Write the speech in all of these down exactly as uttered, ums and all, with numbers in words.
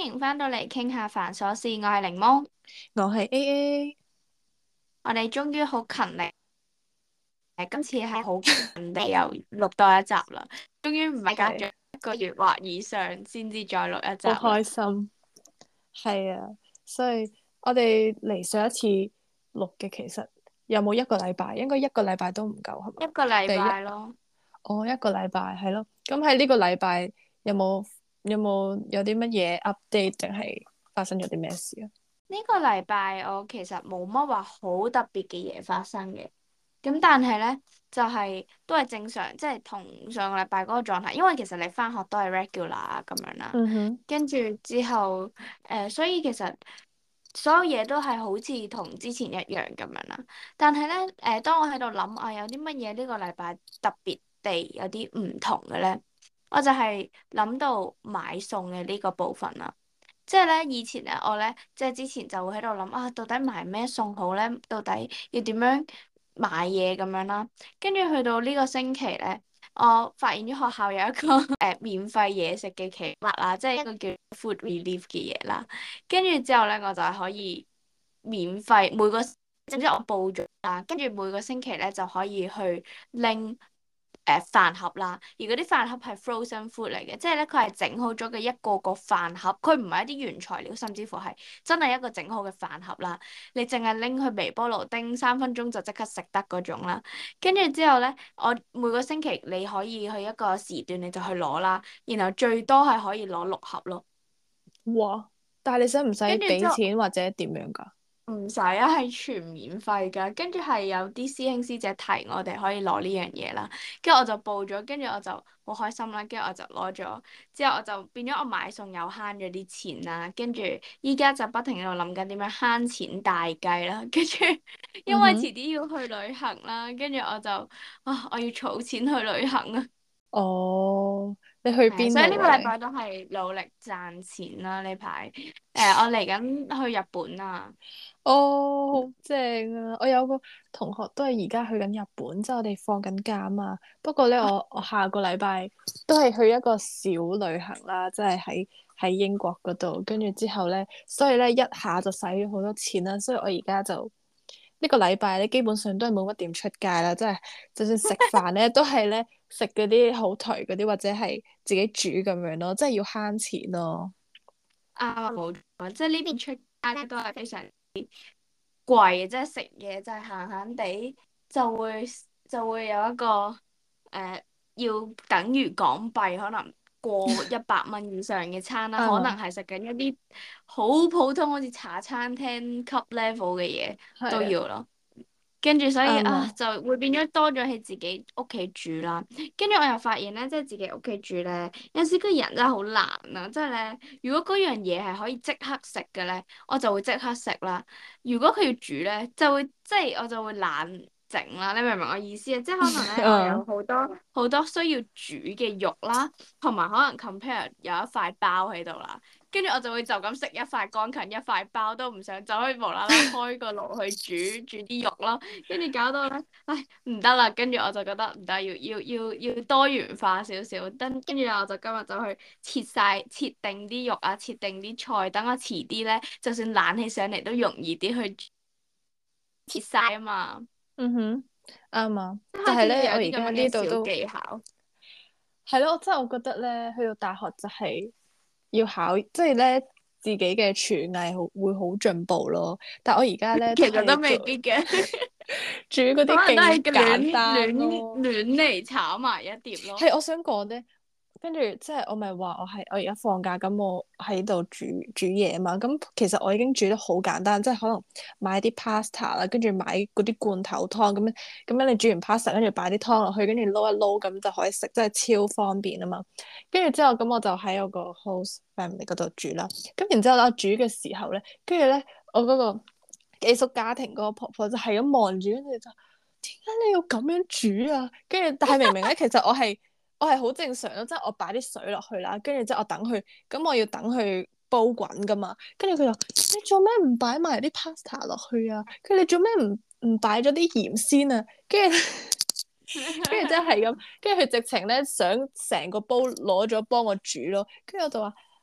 迎翻到嚟傾下煩瑣事，我係檸檬， 我係 A A。 我哋終於好勤力，誒，今次係好勤地又錄多一集啦，終於唔係隔係咗一個月或以上先至再錄一集好啦。 開心。係啊，所以我哋嚟上一次錄嘅其實有冇一個禮拜？應該一個禮拜都唔夠係嘛？ 一個禮第一， 拜咯。 哦，一個禮拜係咯。咁喺呢個禮拜有冇有冇有啲乜嘢 update 定係發生咗啲咩事啊？ 呢個禮拜我其實冇乜話好特別嘅嘢發生嘅，咁但係咧就係、都係正常，即係同上個禮拜嗰個狀態，因為其實你翻學都係 regular 咁樣啦， 嗯哼。 跟住之後誒、呃，所以其實所有嘢都係好似同之前一樣咁樣啦。但係咧誒，當我喺度諗啊，有啲乜嘢呢個禮拜特別地有啲唔同嘅咧，我就係諗到買餸嘅呢個部分啦。即係咧，以前咧，我咧即係之前就會喺度諗啊，到底買咩餸好咧？到底要點樣買嘢咁樣啦？跟住去到呢個星期咧，我發現咗學校有一個誒、呃、免費嘢食嘅企劃啦，即係一個叫 food relief 嘅嘢啦。跟住之後咧，我就係可以免費每個，總之我報咗啦，跟住每個星期咧就可以去拎。誒飯盒啦，而嗰啲飯盒係 frozen food 嚟嘅，即係咧佢係整好咗嘅一個個飯盒，佢唔係一啲原材料，甚至乎係真係一個整好嘅飯盒啦。你淨係拎去微波爐叮三分鐘就即刻食得嗰種啦。跟住之後咧，我每個星期你可以去一個時段你就去攞啦，然後最多係可以攞六盒咯。 哇！但係你使唔使俾跟住之後錢或者點樣㗎？ 唔使啊，係全免費㗎。跟住係有啲師兄師姐提我哋可以攞呢樣嘢啦，跟住我就報咗，跟住我就好開心啦。跟住我就攞咗，之後我就變咗我買餸又慳咗啲錢啦。跟住依家就不停喺度諗緊點樣慳錢大計啦。跟住因為嗯哼。 遲啲要去旅行啦，跟住我就啊，我要儲錢去旅行啊。 哦，你去係啊， 邊所以呢度啊你？ 個禮拜都係努力賺錢啦。呢排誒，我嚟緊去日本啊。 哦，好正啊！我有個同學都係而家去緊日本，即係我哋放緊假啊嘛。不過咧，我我下個禮拜都係去一個小旅行啦，即係喺喺英國嗰度。跟住之後咧，所以咧一下就使咗好多錢啦。所以我而家就呢個禮拜咧，基本上都係冇乜點出街啦。即係就算食飯咧，都係咧食嗰啲好頹嗰啲，或者係自己煮咁樣咯。即係要慳錢咯。 啊，冇錯，即係呢邊出街咧都係非常貴嘅，即係食嘢就係閒閒地就會就會有一個誒、呃要等於港幣可能過一百蚊以上嘅餐啦，可能啱啊。 係食緊一啲好普通好似茶餐廳級 level 嘅嘢都係啊。 要咯。跟住所以啊， 啱啊。 就會變咗多咗喺自己屋企煮啦。跟住我又發現咧，即係自己屋企煮咧，有時個人真係好難啊！即係咧，如果嗰樣嘢係可以即刻食嘅咧，我就會即刻食啦。如果佢要煮咧，就會即係我就會懶整啦。你明唔明我意思啊？即係可能咧，我有嗯。 好多好多需要煮嘅肉啦，同埋可能 compare 有一塊包喺度啦。跟住我就會就咁食一塊乾芹一塊包都唔想，就可以無啦啦開個爐去煮煮啲肉咯。跟住搞到咧，唉唔得啦，跟住我就覺得唔得，要要要要多元化少少，跟跟住我就今日就去切晒切定啲肉啊，切定啲菜，等我遲啲咧，就算懶起上嚟都容易啲去切晒啊嘛， 嗯哼。啱啊。 一但係咧， 開始要有啲咁我而家樣嘅小呢度都技巧。 係咯，即係我覺得咧，去到大學就係要考，即係咧自己嘅廚藝好會好進步咯。但係我而家咧都其實都係做未必嘅， 煮嗰可啲勁能都係簡亂單亂咯。 亂嚟炒埋一碟咯。 係我想講咧，跟住即係我咪話我係我而家放假咁，我喺度煮煮嘢嘛。咁其實我已經煮得好簡單，即係可能買啲 pasta 啦，跟住買嗰啲罐頭湯咁樣，咁樣你煮完 pasta，跟住擺啲湯落去，跟住撈一撈咁就可以食，真係超方便啊嘛。跟住之後咁我就喺我個 host family 嗰度煮啦。咁然之後咧煮嘅時候咧，跟住咧我嗰個寄宿家庭嗰個婆婆就係咁望住，跟住就點解你要咁樣煮啊？跟住但係明明咧，其實我係我係好正常咯，即係我擺啲水落去啦，跟住之後我等佢，咁我要等佢煲滾噶嘛。跟住佢就你做咩唔擺埋啲 pasta 落去啊？佢哋做咩唔唔擺咗啲鹽先啊？跟住跟住真係咁，跟住佢直情咧想成個煲攞咗幫我煮咯。跟住我就話。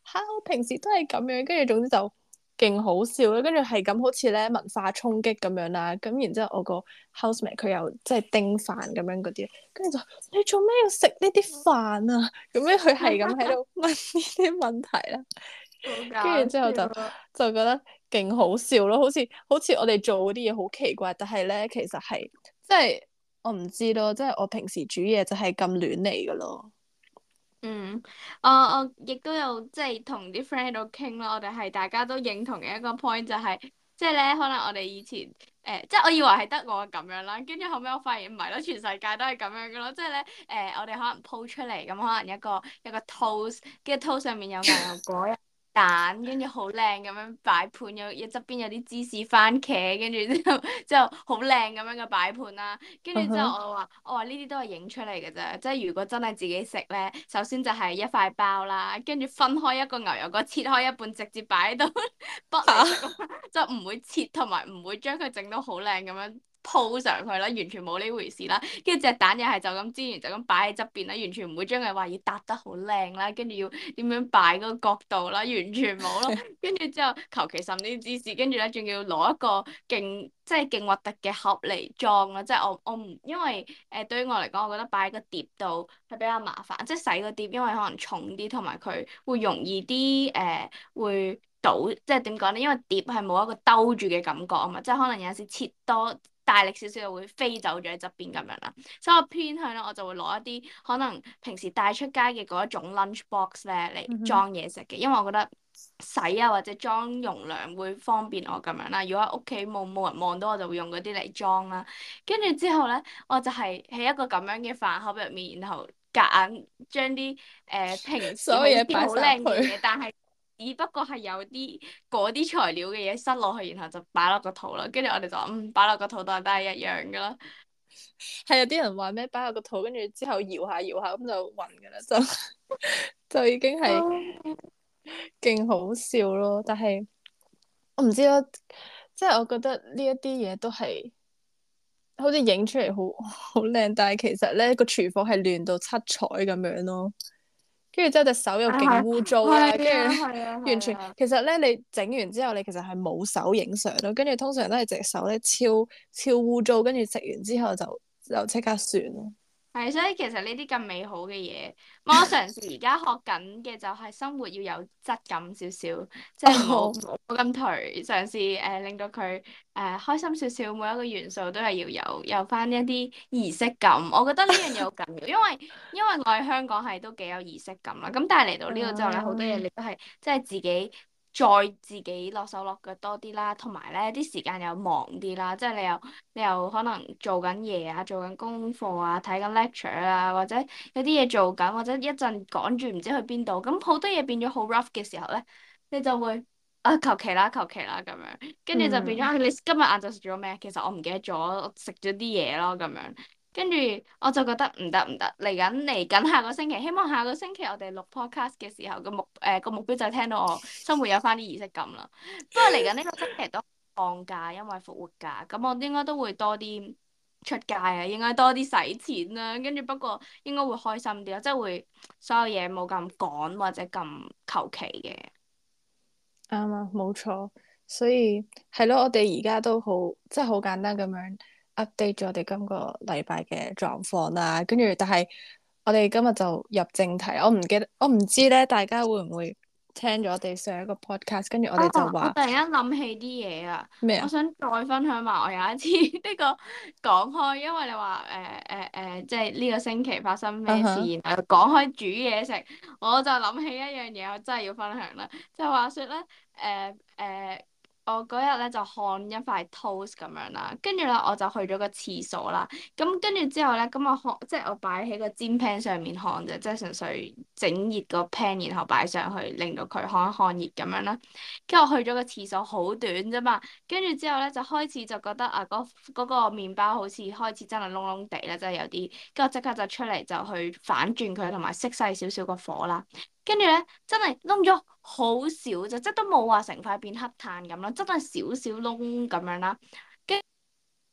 嚇我平時都係咁樣，跟住總之就勁好笑啦，跟住係咁好似咧文化衝擊咁樣啦，咁然之後我個 housemate 佢又即係叮飯咁樣嗰啲，跟住就你做咩要食呢啲飯啊？咁樣佢係咁喺度問呢啲問題啦， 好跟搞住之後就笑啊！ 就覺得勁好笑咯，好似好似我哋做嗰啲嘢好奇怪，但係咧其實係即係我唔知咯，即係我平時煮嘢就係咁亂嚟噶咯。 嗯，我我亦都有即係同啲 friend 喺度傾咯，我哋係大家都認同嘅一個 point 就係、即係咧可能我哋以前誒、呃，即係我以為係得我咁樣啦，跟住後尾我發現唔係咯，全世界都係咁樣嘅咯，即係咧誒，我哋可能鋪出嚟咁，可能一個一個 toast，跟住 toast 上面有牛油果。蛋，跟住好靚咁樣擺盤，有一側邊有啲芝士番茄，跟住之後之後好靚咁樣嘅擺盤啦。跟住之後嗯哼， 我話我話呢啲都係影出嚟嘅啫，即係如果真係自己食咧，首先就係一塊包啦，跟住分開一個牛油果，切開一半直接擺喺度剝嚟食咯， 嚇就唔會切同埋唔會將佢整到好靚咁樣鋪上去啦，完全冇呢回事啦。跟住隻蛋又係就咁煎完就咁擺喺側邊啦，完全唔會將佢話要搭得好靚啦，跟住要點樣擺嗰個角度啦，完全冇咯。跟住之後求其滲啲芝士，跟住咧仲要攞一個勁即係勁核突嘅盒嚟裝啦。即係我我唔因為誒、呃、對於我嚟講，我覺得擺喺個碟度係比較麻煩，即係洗個碟，因為可能重啲，同埋佢會容易啲誒、呃、會倒，即係點講咧？因為碟係冇一個兜住嘅感覺啊嘛，即係可能有陣時切多。大力少少就會飛走咗喺側邊咁樣啦，所以我偏向咧我就會攞一啲可能平時帶出街嘅嗰一種 lunch box 咧嚟嗯哼， 裝嘢食嘅，因為我覺得洗啊或者裝容量會方便我咁樣啦。如果喺屋企冇冇人望到，我就會用嗰啲嚟裝啦。跟住之後咧，我就係喺一個咁樣嘅飯盒入面，然後夾硬將啲誒平時好所有嘢擺似好靚嘅晒入去。 嘢，但係只不過係有啲嗰啲材料嘅嘢塞落去，然後就擺落個肚啦。跟住我哋就話嗯，擺落個肚都係都係一樣噶啦。 係有啲人話咩擺落個肚，跟住之後搖下搖下咁就暈噶啦，就就已經係勁好笑咯。但係我唔知咯，即係我覺得呢一啲嘢都係好似影出嚟好好靚，但係其實咧個廚房係亂到七彩咁樣咯。跟住之後隻手又啊係勁污糟啦， 係跟住啊係啊完全係啊。 其實咧你整完之後你其實係冇手影相咯，跟住通常都係隻手咧超超污糟，跟住食完之後就就即刻算咯。 係，所以其實呢啲咁美好嘅嘢，我嘗試而家學緊嘅就係生活要有質感少少，即係唔好哦， 唔好咁頹，嘗試誒、呃、令到佢誒、呃、開心少少，每一個元素都係要有有翻一啲儀式感。我覺得呢樣嘢好緊要，因為因為我喺香港係都幾有儀式感啦。咁但係嚟到呢度之後咧，好多嘢嗯你都係即係自己。再自己落手落腳多啲啦，同埋咧啲時間又忙啲啦，即係你又你又可能做緊嘢啊，做緊功課啊，睇緊 lecture 啊，或者有啲嘢做緊，或者一陣趕住唔知去邊度，咁好多嘢變咗好 rough 嘅時候咧，你就會啊求其啦求其啦咁樣，跟住就變咗嗯， 啊你今日晏晝食咗咩？其實我唔記得咗，我食咗啲嘢咯咁樣。跟住我就覺得唔得唔得，嚟緊嚟緊下個星期，希望下個星期我哋錄 podcast 嘅時候個目誒個、目標就係聽到我生活有翻啲儀式感啦。不過嚟緊呢個星期都放假，因為復活假，咁我應該都會多啲出街啊，應該多啲使錢啦。跟住不過應該會開心啲咯，即係會所有嘢冇咁趕或者咁求其嘅。 啱啊，冇錯。所以係咯，我哋而家都好即係好簡單咁樣 update 咗我哋今個禮拜嘅狀況啦。跟住，但係我哋今日就入正題。我唔記得，我唔知咧，大家會唔會聽咗我哋上一個 podcast？跟住我哋就哦，我話突然間諗起啲嘢啊， 咩啊？ 我想再分享埋我有一次呢個講開，因為你話誒誒誒，即係呢個星期發生咩事， 嗯哼， 然後講開煮嘢食，我就諗起一樣嘢，我真係要分享啦。就話説咧，誒、呃、誒、呃我嗰日咧就看一塊 toast 咁樣啦，跟住咧我就去咗個廁所啦。咁跟住之後咧，咁我看即係我擺喺個煎 pan 上面看啫，即係純粹整熱個 pan，然後擺上去，令到佢看一看熱咁樣啦。跟住我去咗個廁所好短啫嘛，跟住之後咧就開始就覺得啊嗰嗰個麵包好似開始真係燶燶地啦，真係有啲，跟住我即刻就出嚟就去反轉佢，同埋熄細少少個火啦。跟住咧真係燶咗好少啫，即係都冇話成塊變黑炭咁啦，真係少少燶咁樣啦。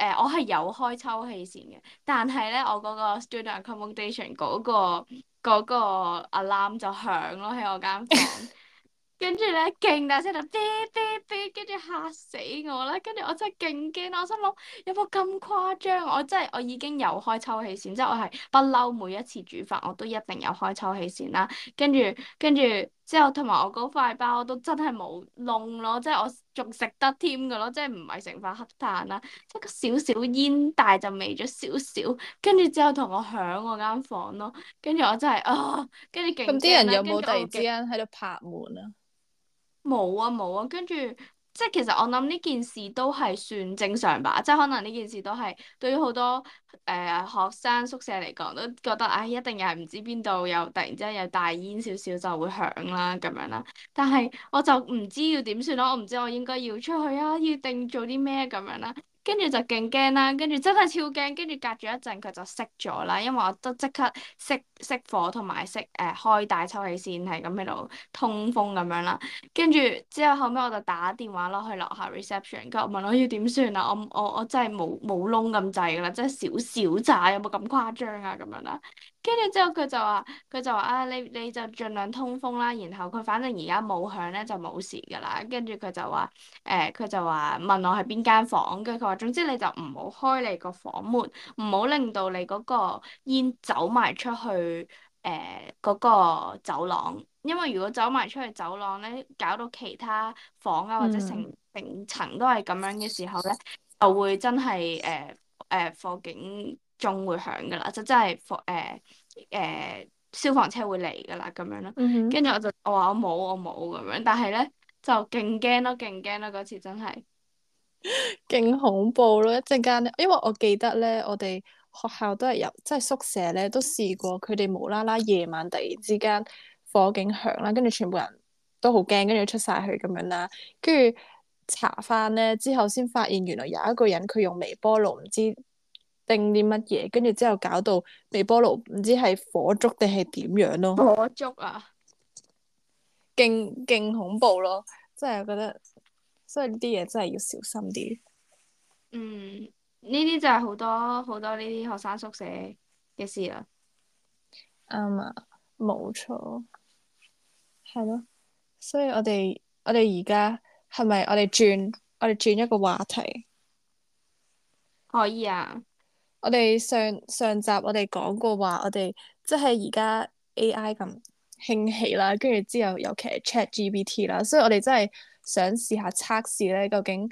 誒我係有開抽氣扇嘅，但係咧我嗰個 student accommodation 嗰個嗰個 alarm 就響咯喺我間房。跟住咧，勁大聲就嗶嗶嗶，跟住嚇死我啦！跟住我真係勁驚，我心諗有冇咁誇張？我真係我已經有開抽氣扇，即係我係不嬲每一次煮飯我都一定有開抽氣扇啦。跟住跟住之後，同埋我嗰塊包都真係冇窿咯，即係我仲食得添㗎咯，即係唔係成塊黑炭啦，即係個少少煙大就味咗少少。跟住之後同我響我間房咯，跟住我真係啊，跟住咁勁驚啦， 啲人有冇突然之跟住我勁。 間喺度拍門啊？ 冇啊冇啊，跟住即係其實我諗呢件事都係算正常吧，即係可能呢件事都係對於好多誒、呃、學生宿舍嚟講都覺得唉、一定又係唔知邊度又突然之間有大煙少少就會響啦咁樣啦，但係我就唔知要點算咯，我唔知我應該要出去啊，要定做啲咩咁樣啦。跟住就勁驚啦，跟住真係超驚，跟住隔住一陣佢就熄咗啦，因為我都即刻熄熄火同埋熄誒開大抽氣扇係咁喺度通風咁樣啦。跟住之後後尾我就打電話落去樓下 reception，跟住我問我要點算啊？我我我真係冇冇窿咁滯噶啦，即係少少咋，有冇咁誇張啊？咁樣啦。跟住之後佢就話佢就話啊，你你就盡量通風啦，然後佢反正而家冇響咧就冇事噶啦。跟住佢就話誒，佢、就話問我係邊間房，跟住佢話總之你就唔好開你個房門，唔好令到你嗰個煙走埋出去。誒嗰個走廊，因為如果走埋出去走廊咧，搞到其他房啊或者成嗯成層都係咁樣嘅時候咧，就會真係誒誒火警鐘會響噶啦，就真係火誒誒消防車會嚟噶啦咁樣咯。 嗯哼。 跟住我就我話我冇我冇咁樣，但係咧就勁驚咯，勁驚咯嗰次真係。 勁恐怖咯！一陣間咧，因為我記得咧，我哋學校都係有，即係宿舍咧都試過，佢哋無啦啦夜晚突然之間火警響啦，跟住全部人都好驚，跟住出晒去咁樣啦，跟住查翻咧之後先發現，原來有一個人佢用微波爐唔知叮啲乜嘢，跟住之後搞到微波爐唔知係火燭定係點樣咯， 火燭啊！ 勁勁恐怖咯！真係覺得，所以呢啲嘢真係要小心啲。 嗯，呢啲就係好多好多呢啲學生宿舍嘅事啦。 啱啊，冇錯，係咯。所以我哋我哋而家係咪我哋轉我哋轉一個話題？ 可以啊。 我哋上上集我哋講過話，我哋即係而家 A I 咁興起啦，跟住之後尤其係 ChatGPT 啦，所以我哋真係想試下測試咧，究竟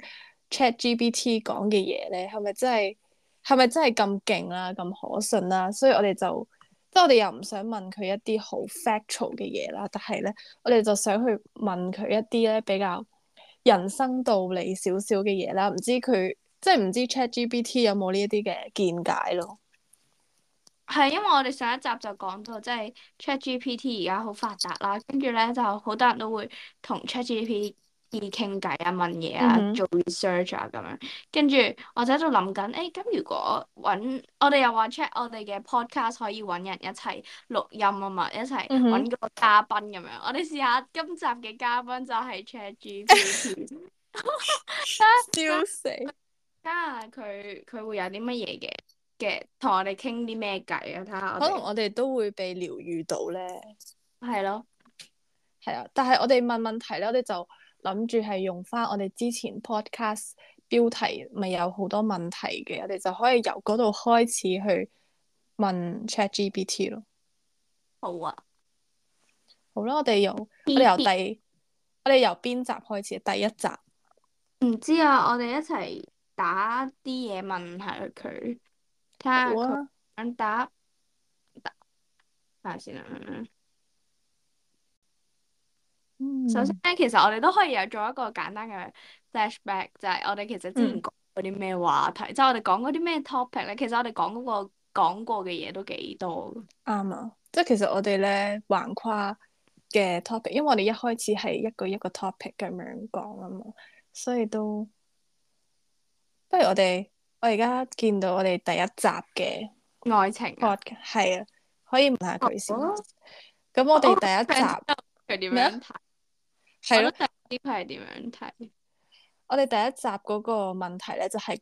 ChatGPT 講嘅嘢咧係咪真係係咪真係咁勁啦，咁可信啦？所以我哋就即係我哋又唔想問佢一啲好 factual 嘅嘢啦，但係咧我哋就想去問佢一啲咧比較人生道理少少嘅嘢啦，唔知佢。即係唔知 ChatGPT 有冇呢一啲嘅見解咯。 係因為我哋上一集就講到，即係 ChatGPT 而家好發達啦，跟住咧就好多人都會同 ChatGPT 傾偈啊、問嘢啊、 嗯哼， 做 research 啊咁樣。跟住我就喺度諗緊，誒咁如果揾我哋又話 check 我哋嘅 podcast 可以揾人一齊錄音啊嘛，一齊嗯哼， 揾個嘉賓咁樣。我哋試下今集嘅嘉賓就係 ChatGPT， 笑死！ 睇下佢佢會有啲乜嘢嘅嘅，同我哋傾啲咩偈啊？睇下我哋。 可能我哋都會被療愈到咧。 係咯。 係啊，但係我哋問問題咧，我哋就諗住係用翻我哋之前 podcast 標題，咪有好多問題嘅，我哋就可以由嗰度開始去問 ChatGPT 咯。 好啊。 好啦，我哋由我哋 B 由 B 第我哋由邊集開始？第一集。 唔知啊，我哋一齊打啲嘢問下佢，睇好下佢啊。 想答答睇下先啦。首先嗯。 咧，其實我哋都可以有做一個簡單嘅 flashback，就係我哋其實之前嗯。 講過啲咩話題，即係我哋講過啲咩 topic 咧。其實我哋講嗰個講過嘅嘢都幾多。 啱啊，即係其實我哋咧橫跨嘅 topic，因為我哋一開始係一個一個 topic 咁樣講啊嘛，所以都不如我哋我而家見到我哋第一集嘅愛情啊。 podcast 係啊，可以問下好佢先。 啊。 咁我哋我我好第一集想知道佢點咩啊？ 樣睇， 係咯， 我都想知佢係點樣睇。 我哋第一集嗰個問題咧就係講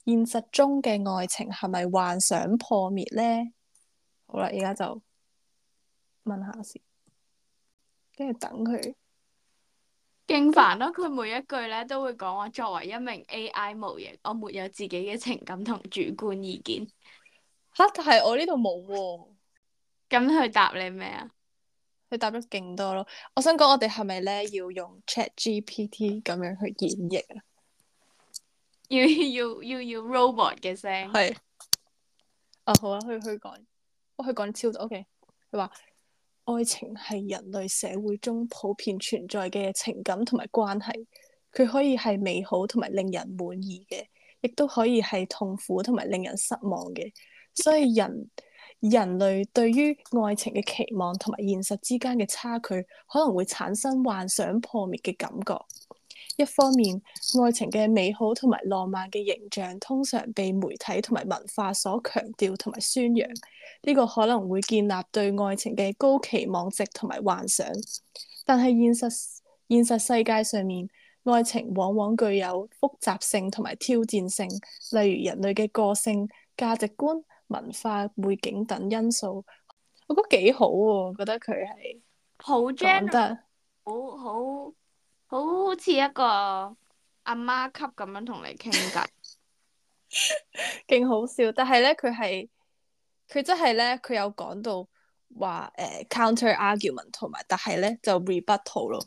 現實中嘅愛情係咪幻想破滅呢？好啦，而家就問下先，跟住等佢。 勁咁煩咯！佢每一句咧都會講話，作為一名 A I 模型，我沒有自己嘅情感同主觀意見。 吓，但係我呢度冇喎。 咁佢答你咩啊？ 佢答咗勁多咯。我想講，我哋係咪咧要用 ChatGPT 咁樣去演繹啊？ 要要要要 robot 嘅聲。 係啊，好啊，佢佢講，我佢講超多。OK，佢話愛情係人類社會中普遍存在嘅情感同埋關係，佢可以係美好同埋令人滿意嘅，亦都可以係痛苦同埋令人失望嘅。所以人人類對於愛情嘅期望同埋現實之間嘅差距，可能會產生幻想破滅嘅感覺。一方面，愛情嘅美好同埋浪漫嘅形象通常被媒體同埋文化所強調同埋宣揚，呢個可能會建立對愛情嘅高期望值同埋幻想。但係現實現實世界上面，愛情往往具有複雜性同埋挑戰性，例如人類嘅個性、價值觀、文化背景等因素。我覺得幾好喎，覺得佢係好講 general， 得好好好似一個阿媽級咁樣同你傾偈。 勁好笑。但係咧，佢係佢真係咧，佢有講到話誒、呃、counter argument 同埋，但係咧就 rebuttal 咯，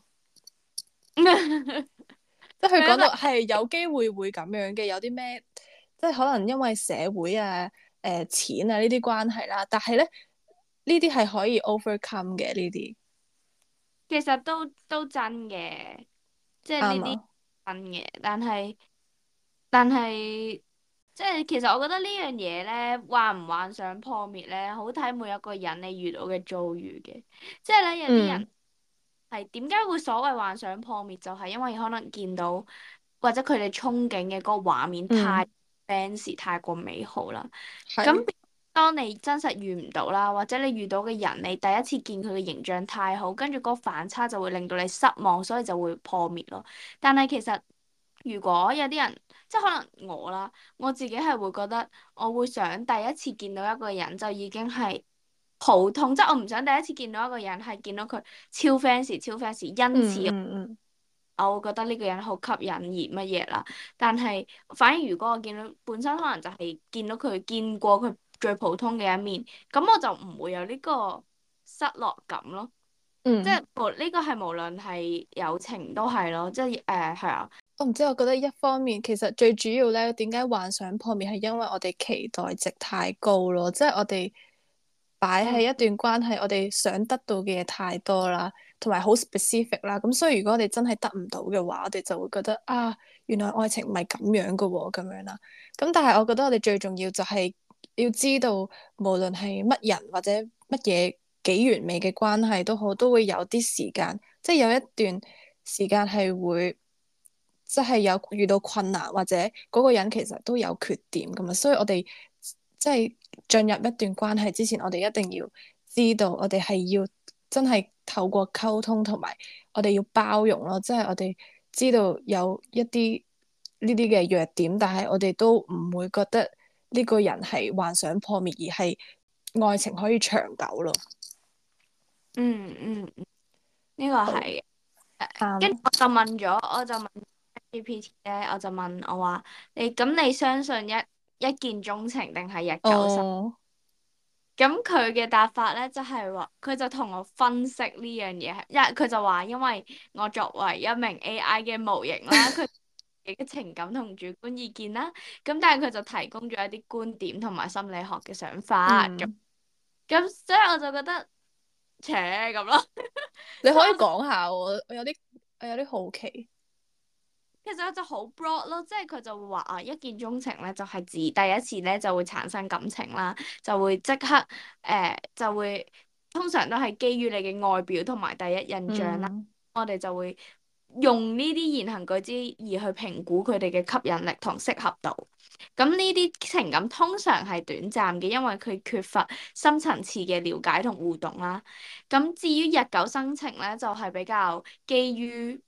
即係佢講佢一個到係有機會會咁樣嘅，有啲咩即係可能因為社會啊、誒、呃、錢啊呢啲關係啦，但係咧呢啲係可以 overcome 嘅呢啲， 其實都都真嘅，即係呢啲啱啊， 真嘅，但係但係即係其實我覺得呢樣嘢咧，幻唔幻想破滅咧，好睇每一個人你遇到嘅遭遇嘅。即係咧有啲嗯人係點解會所謂幻想破滅，就係因為可能見到或者佢哋憧憬嘅嗰個畫面太嗯 fancy 太過美好啦。咁係當你真實遇唔到啦，或者你遇到嘅人，你第一次見佢嘅形象太好，跟住嗰個反差就會令到你失望，所以就會破滅咯。但係其實如果有啲人，即係可能我啦，我自己係會覺得，我會想第一次見到一個人就已經係普通，即係我唔想第一次見到一個人係見到佢超 fans 超 fans，因嗯此嗯嗯我會覺得呢個人好吸引而乜嘢啦。但係反而如果我見到本身可能就係見到佢見過佢最普通嘅一面，咁我就唔會有呢個失落感咯。即係嗯。 無呢個係無論係友情都係咯，即係誒係啊。 我唔知，我覺得一方面其實最主要咧，點解幻想破滅係因為我哋期待值太高咯，即係我哋擺喺嗯一段關係，我哋想得到嘅嘢太多啦，同埋好 specific 啦，咁所以如果我哋真係得唔到嘅話，我哋就會覺得啊，原來愛情唔係咁樣噶喎，咁樣啦。咁但係我覺得我哋最重要就係要知道，無論係乜人或者乜嘢幾完美嘅關係都好，都會有啲時間，即係有一段時間係會。即係有遇到困難，或者嗰個人其實都有缺點咁啊，所以我哋即係進入一段關係之前，我哋一定要知道，我哋係要真係透過溝通，同埋我哋要包容咯，即係我哋知道有一啲呢啲嘅弱點，但係我哋都唔會覺得呢個人係幻想破滅，而係愛情可以長久咯。 嗯嗯，嗯呢個好係嘅。跟住啱。 我就問咗，我就問 G P T 咧，我就問我話你咁你相信一一見鐘情定係日久生？ 哦， 咁佢嘅答法咧就係話，佢就同我分析呢樣嘢，因為佢就話因為我作為一名 A I 嘅模型啦，佢嘅情感同主觀意見啦，咁但係佢就提供咗一啲觀點同埋心理學嘅想法，咁嗯， 咁所以我就覺得扯咁咯。 你可以即係我就講下我，我有啲我有啲好奇。 其實就好 broad 咯，即係佢就會話啊，一見鐘情咧就係指第一次咧就會產生感情啦，就會即刻誒、呃、就會通常都係基於你嘅外表同埋第一印象啦， 嗯我哋就會用呢啲言行舉止而去評估佢哋嘅吸引力同適合度。咁呢啲情感通常係短暫嘅，因為佢缺乏深層次嘅了解同互動啦。咁至於日久生情咧，就係比較基於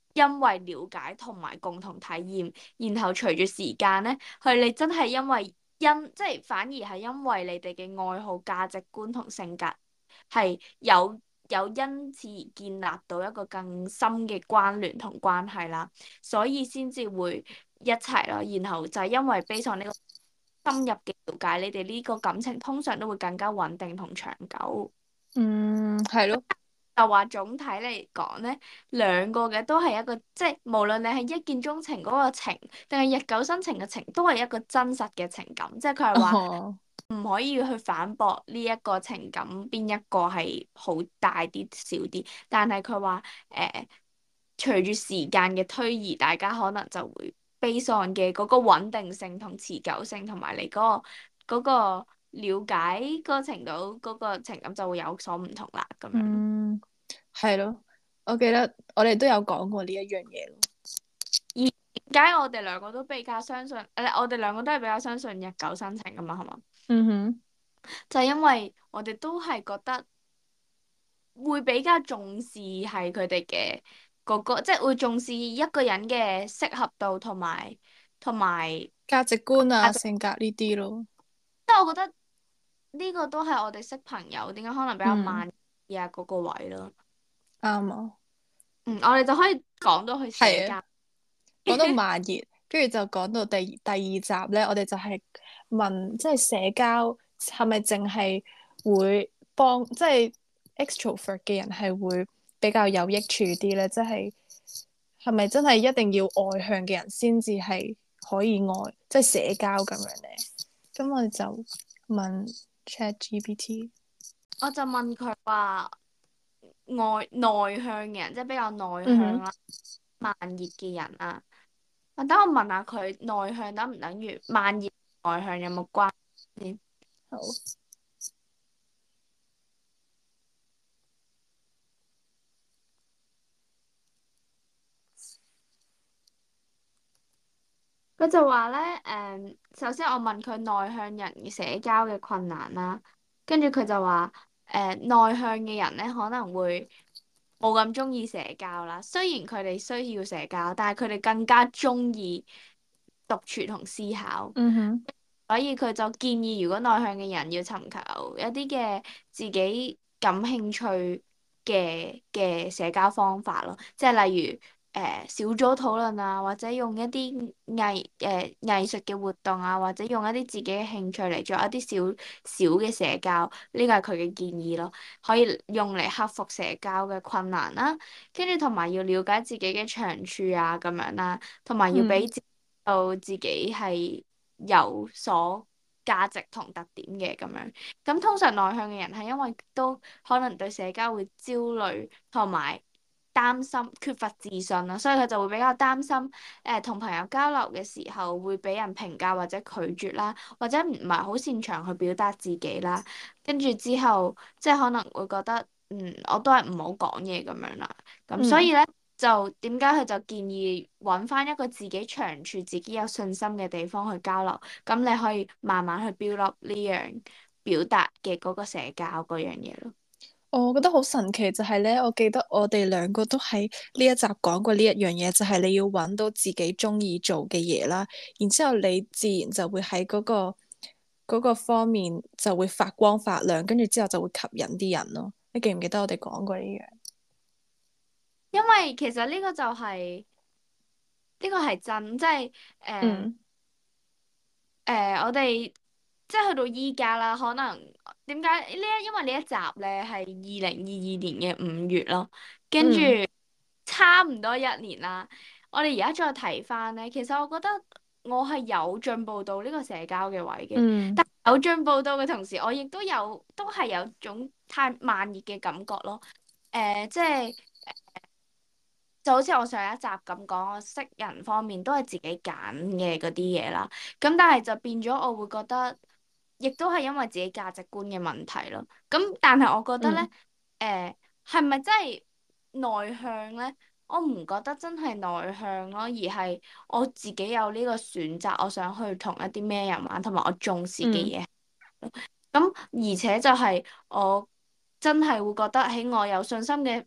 因為了解同埋共同體驗，然後隨住時間咧，佢哋真係因為因即係反而係因為你哋嘅愛好、價值觀同性格係有有因此而建立到一個更深嘅關聯同關係啦，所以先至會一齊咯。然後就係因為 base on 呢個深入嘅了解，你哋呢個感情通常都會更加穩定同長久。 嗯，係咯。 就話總體嚟講咧，兩個嘅都係一個，即係無論你係一見鍾情嗰個情，定係日久生情嘅情，都係一個真實嘅情感。即係佢係話哦。 唔可以去反駁呢一個情感邊一個係好大啲少啲，但係佢話誒，隨住時間嘅推移，大家可能就會 base on 嘅嗰個穩定性同持久性，同埋你嗰個嗰個了解嗰個程度，嗰個情感就會有所唔同啦，咁樣。 嗯，係咯，我記得我哋都有講過呢一樣嘢咯。 而點解我哋兩個都比較相信，誒，我哋兩個都係比較相信日久生情噶嘛，係嘛？ 嗯哼。 就係因為我哋都係覺得會比較重視係佢哋嘅嗰個，即係會重視一個人嘅適合度同埋同埋價值觀啊， 價值。 性格呢啲咯。 即係我覺得呢個都係我哋識朋友點解可能比較嗯， 慢熱啊嗰個位咯。 啱啊。 嗯，我哋就可以講到去社係啊， 交。 講到慢熱，跟住就講到第第二集咧，我哋就係問，即係社交係咪淨係會幫，即係 extrovert 嘅人係會比較有益處啲咧？即係係咪真係一定要外向嘅人先至係可以外，即係社交咁樣咧？咁我哋就問 ChatGPT。 我就問佢話外內向嘅人，即係比較內嗯哼。 向啦、慢熱嘅人啊。啊，等我問下佢內向等唔等於慢熱外向有冇關先？ 好。 佢就話咧，誒，首先我問佢內向人嘅社交嘅困難啦，跟住佢就話，誒，內向嘅人咧可能會冇咁中意社交啦。雖然佢哋需要社交，但係佢哋更加中意獨處同思考。 嗯哼。 所以佢就建議，如果內向嘅人要尋求一啲嘅自己感興趣嘅嘅社交方法咯，即係例如誒、呃、小組討論啊，或者用一啲藝誒、呃、藝術嘅活動啊，或者用一啲自己嘅興趣嚟做一啲小小嘅社交，呢個係佢嘅建議咯，可以用嚟克服社交嘅困難啦，跟住同埋要了解自己嘅長處啊咁樣啦，同埋要俾嗯自己到自己係有所價值同特點嘅咁樣，咁通常內向嘅人係因為都可能對社交會焦慮同埋擔心缺乏自信啦，所以佢就會比較擔心誒同朋友交流嘅時候會俾人評價或者拒絕啦，或者唔係好擅長去表達自己啦，跟住之後即係可能會覺得嗯我都係唔好講嘢咁樣啦，咁所嗯。 以咧。就點解佢就建議揾翻一個自己長處、自己有信心嘅地方去交流，咁你可以慢慢去 build up 呢樣表達嘅嗰個社交嗰樣嘢咯。 我覺得好神奇就係咧，我記得我哋兩個都喺呢一集講過呢一樣嘢，就係你要揾到自己中意做嘅嘢啦，然之後你自然就會喺嗰個嗰個方面就會發光發亮，跟住之後就會吸引啲人咯。你記唔記得我哋講過呢樣？ 因為其實呢個就係呢個係真，即係誒嗯誒，我哋即係去到依家啦，可能點解呢一因為呢一集咧係二零二二年嘅五月咯，跟住嗯差唔多一年啦。我哋而家再提翻咧，其實我覺得我係有進步到呢個社交嘅位嘅， 嗯但有進步到嘅同時，我亦都有都係有種太慢熱嘅感覺咯。誒、即係。就好似我上一集咁講，我識人方面都係自己揀嘅嗰啲嘢啦。咁但係就變咗，我會覺得，亦都係因為自己價值觀嘅問題咯。咁但係我覺得咧， 嗯誒係咪真係內向咧？我唔覺得真係內向咯，而係我自己有呢個選擇，我想去同一啲咩人玩，同埋我重視嘅嗯嘢。咁而且就係我真係會覺得喺我有信心嘅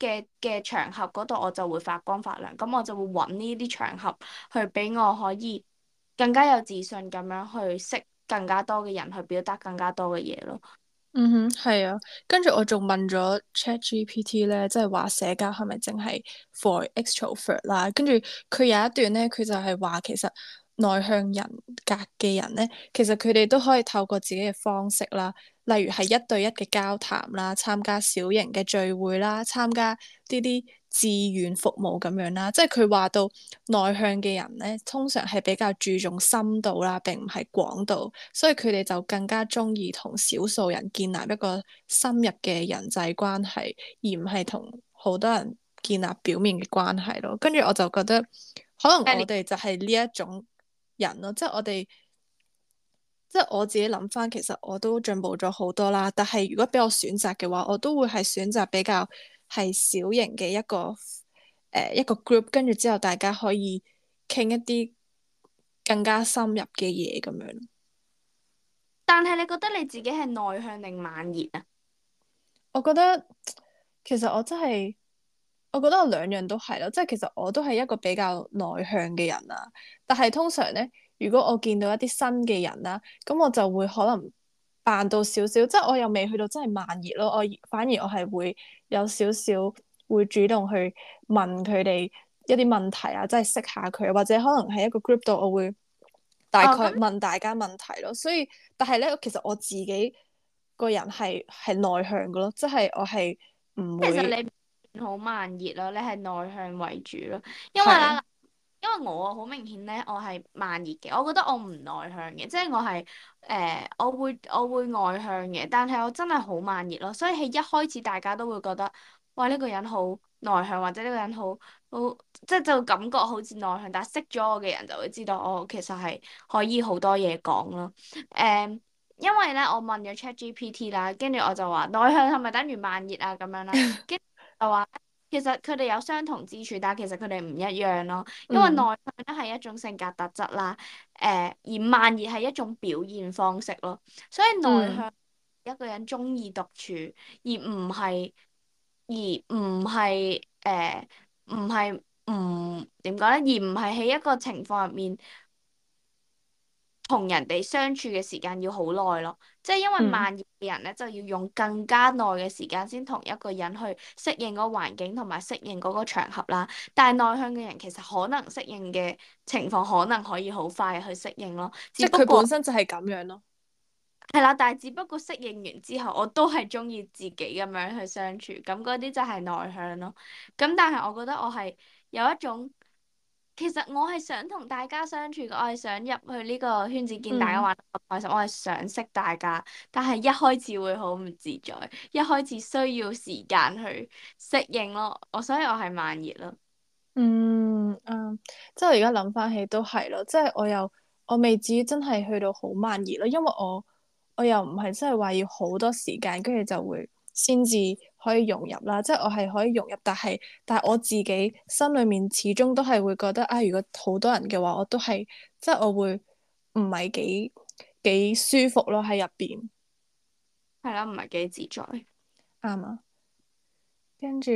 嘅嘅場合嗰度，我就會發光發亮。咁我就會揾呢啲場合去俾我可以更加有自信咁樣去識更加多嘅人，去表達更加多嘅嘢咯。 嗯哼，係啊，跟住我仲問咗 ChatGPT 咧，即係話社交係咪淨係 for extrovert 啦？跟住佢有一段咧，佢就係話其實內向人格嘅人咧，其實佢哋都可以透過自己嘅方式啦，例如係一對一嘅交談啦，參加小型嘅聚會啦，參加呢啲志願服務咁樣啦，即係佢話到內向嘅人咧，通常係比較注重深度啦，並唔係廣度，所以佢哋就更加中意同少數人建立一個深入嘅人際關係，而唔係同好多人建立表面嘅關係咯。跟住我就覺得，可能我哋就係呢一種人咯，即係我哋。即係我自己諗翻，其實我都進步咗好多啦。但係如果俾我選擇嘅話，我都會係選擇比較係小型嘅一個誒、呃、一個 group，跟住之後大家可以傾一啲更加深入嘅嘢咁樣。 但係你覺得你自己係內向定慢熱啊？ 我覺得其實我真係，我覺得我兩樣都係咯。即係其實我都係一個比較內向嘅人啦。但係通常咧，如果我見到一啲新嘅人啦，咁我就會可能扮到少少，即係我又未去到真係慢熱咯。我反而我係會有少少會主動去問佢哋一啲問題啊，即係識下佢，或者可能喺一個 group 度，我會大概哦，咁問大家問題咯。所以，但係咧，其實我自己個人係係內向嘅咯，即係我係唔會其實你唔好慢熱咯，你係內向為主咯。因為係啦，因為我好明顯咧，我係慢熱嘅。我覺得我唔內向嘅，即係我係誒、呃，我會我會外向嘅，但係我真係好慢熱咯。所以喺一開始大家都會覺得，哇呢個人好內向，或者呢個人好好，即係就感覺好似內向。但係識咗我嘅人就會知道，我其實係可以好多嘢講咯。誒、因為咧，我問咗 ChatGPT 啦，跟住我就話內向係咪等於慢熱啊咁樣啦，跟住就話其實佢哋有相同之處，但係其實佢哋唔一樣咯。因為內嗯向咧係一種性格特質啦，誒、而慢熱係一種表現方式咯。所以內嗯向一個人中意獨處，而唔係而唔係誒唔係唔點講咧，而唔係喺一個情況入面。同人哋相處嘅時間要好耐咯，即係因為嗯。 慢熱嘅人咧，就要用更加耐嘅時間先同一個人去適應嗰個環境同埋適應嗰個場合啦。但係內向嘅人其實可能適應嘅情況可能可以好快去適應咯，只即係佢本不過身就係咁樣咯。 係啦，但係只不過適應完之後，我都係中意自己咁樣去相處，咁嗰啲就係內向咯。咁但係我覺得我係有一種。其實我係想同大家相處嘅，我係想入去呢個圈子見大家嗯玩得開心，我係想識大家，但係一開始會好唔自在，一開始需要時間去適應咯，我所以我係慢熱咯。 嗯嗯，即係我而家諗翻起都係咯，即係我又我未至於真係去到好慢熱咯，因為我我又唔係真係話要好多時間，跟住就會先至可以融入啦。即係我係可以融入，但係但係我自己心裏面始終都係會覺得啊，如果好多人嘅話，我都係即係我會唔係幾幾舒服咯喺入邊。 係啦，唔係幾自在。 啱啊，跟住。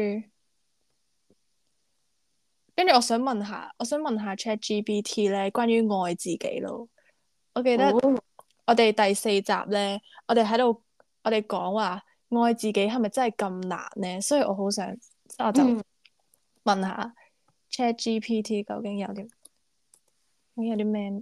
跟住我想問下，我想問下 ChatGPT 咧，關於愛自己咯。我記得哦， 我哋第四集咧，我哋喺度我哋講話愛自己係咪真係咁難咧？所以我好想，即係我就嗯問下 ChatGPT 究竟有啲究竟有啲咩？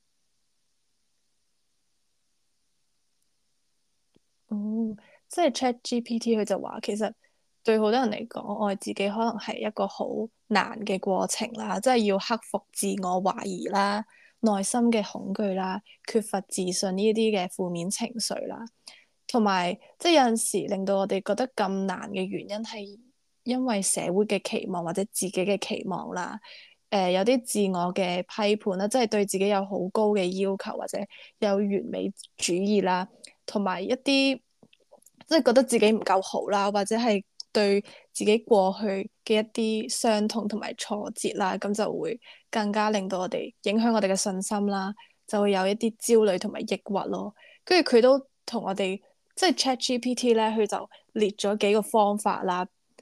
哦，即係 ChatGPT 佢就話，其實對好多人嚟講，愛自己可能係一個好難嘅過程啦，即係要克服自我懷疑啦、內心嘅恐懼啦、缺乏自信呢啲嘅負面情緒啦，同埋即係有陣時令到我哋覺得咁難嘅原因係因為社會嘅期望或者自己嘅期望啦。誒、呃，有啲自我嘅批判啦，即係對自己有好高嘅要求，或者有完美主義啦。同埋一啲即係覺得自己唔夠好啦，或者係對自己過去嘅一啲傷痛同埋挫折啦，咁就會更加令到我哋影響我哋嘅信心啦，就會有一啲焦慮同埋抑鬱咯。跟住佢都同我哋即係 ChatGPT 咧，佢就列咗幾個方法啦，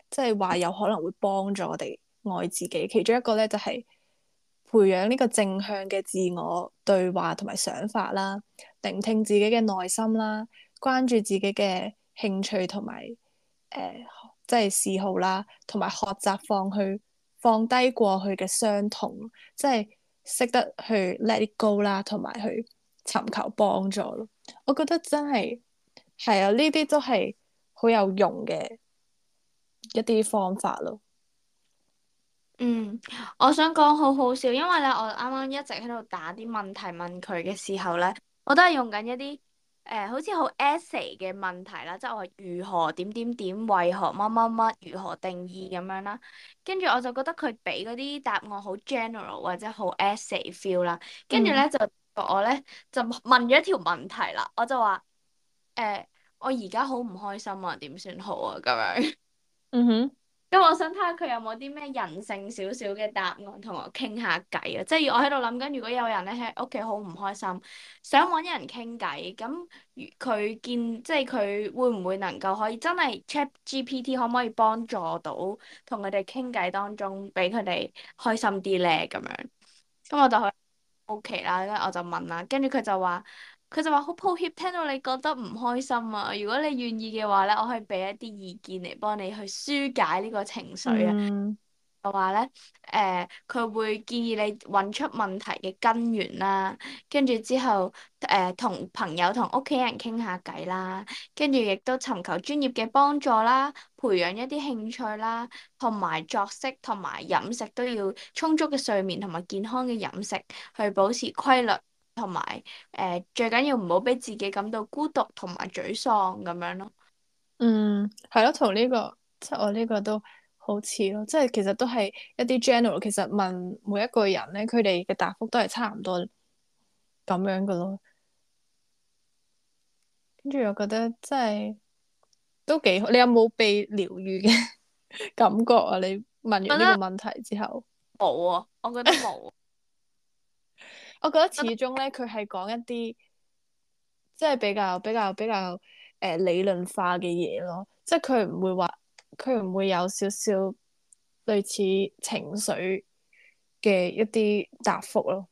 即係話有可能會幫助我哋愛自己。其中一個咧就係培養呢個正向嘅自我對話同埋想法啦，聆聽自己嘅內心啦，關注自己嘅興趣同埋誒即係嗜好啦，同埋學習放去放低過去嘅傷痛，即係識得去 let it go 啦，同埋去尋求幫助咯。我覺得真係係啊，呢啲都係好有用嘅一啲方法咯。 嗯，我想講好好笑，因為咧，我啱啱一直喺度打啲問題問佢嘅時候咧，我都係用緊一啲誒、呃，好似好 essay 嘅問題啦，即係我話如何點點點，為何乜乜乜，如何定義咁樣啦。跟住我就覺得佢俾嗰啲答案好 general 或者好 essay feel 啦。跟住嗯咧就我咧就問咗一條問題啦，我就話誒、呃，我而家好唔開心啊，點算好啊？咁樣。 嗯哼。 咁我想睇下佢有冇啲咩人性少少嘅答案同我傾下偈啊！即係我喺度諗緊，如果有人咧喺屋企好唔開心，想揾人傾偈，咁如佢見即係佢會唔會能夠可以真係 ChatGPT 可唔可以幫助到同佢哋傾偈當中，俾佢哋開心啲咧？咁樣，咁我就去。O.K. 啦，跟住我就問啦，跟住佢就話，佢就話好抱歉聽到你覺得唔開心啊，如果你願意嘅話咧，我可以俾一啲意見嚟幫你去舒解呢個情緒啊。 嗯嘅話咧，誒、佢會建議你揾出問題嘅根源啦，跟住之後誒同、朋友同屋企人傾下偈啦，跟住亦都尋求專業嘅幫助啦，培養一啲興趣啦，同埋作息同埋飲食都要充足嘅睡眠同埋健康嘅飲食，去保持規律，同埋誒最緊要唔好俾自己感到孤獨同埋沮喪咁樣咯。 嗯，係咯，同呢個即係我呢個都好似咯，即係其實都係一啲 general。其實問每一個人咧，佢哋嘅答覆都係差唔多咁樣噶咯。跟住我覺得真係都幾好。你有冇被療愈嘅感覺啊？你問完呢個覺得問題之後， 冇啊，我覺得冇。 我覺得始終咧，佢係講一啲即係比較比較比較誒、呃、理論化嘅嘢咯，即係佢唔會話，佢唔會有少少類似情緒嘅一啲答覆咯。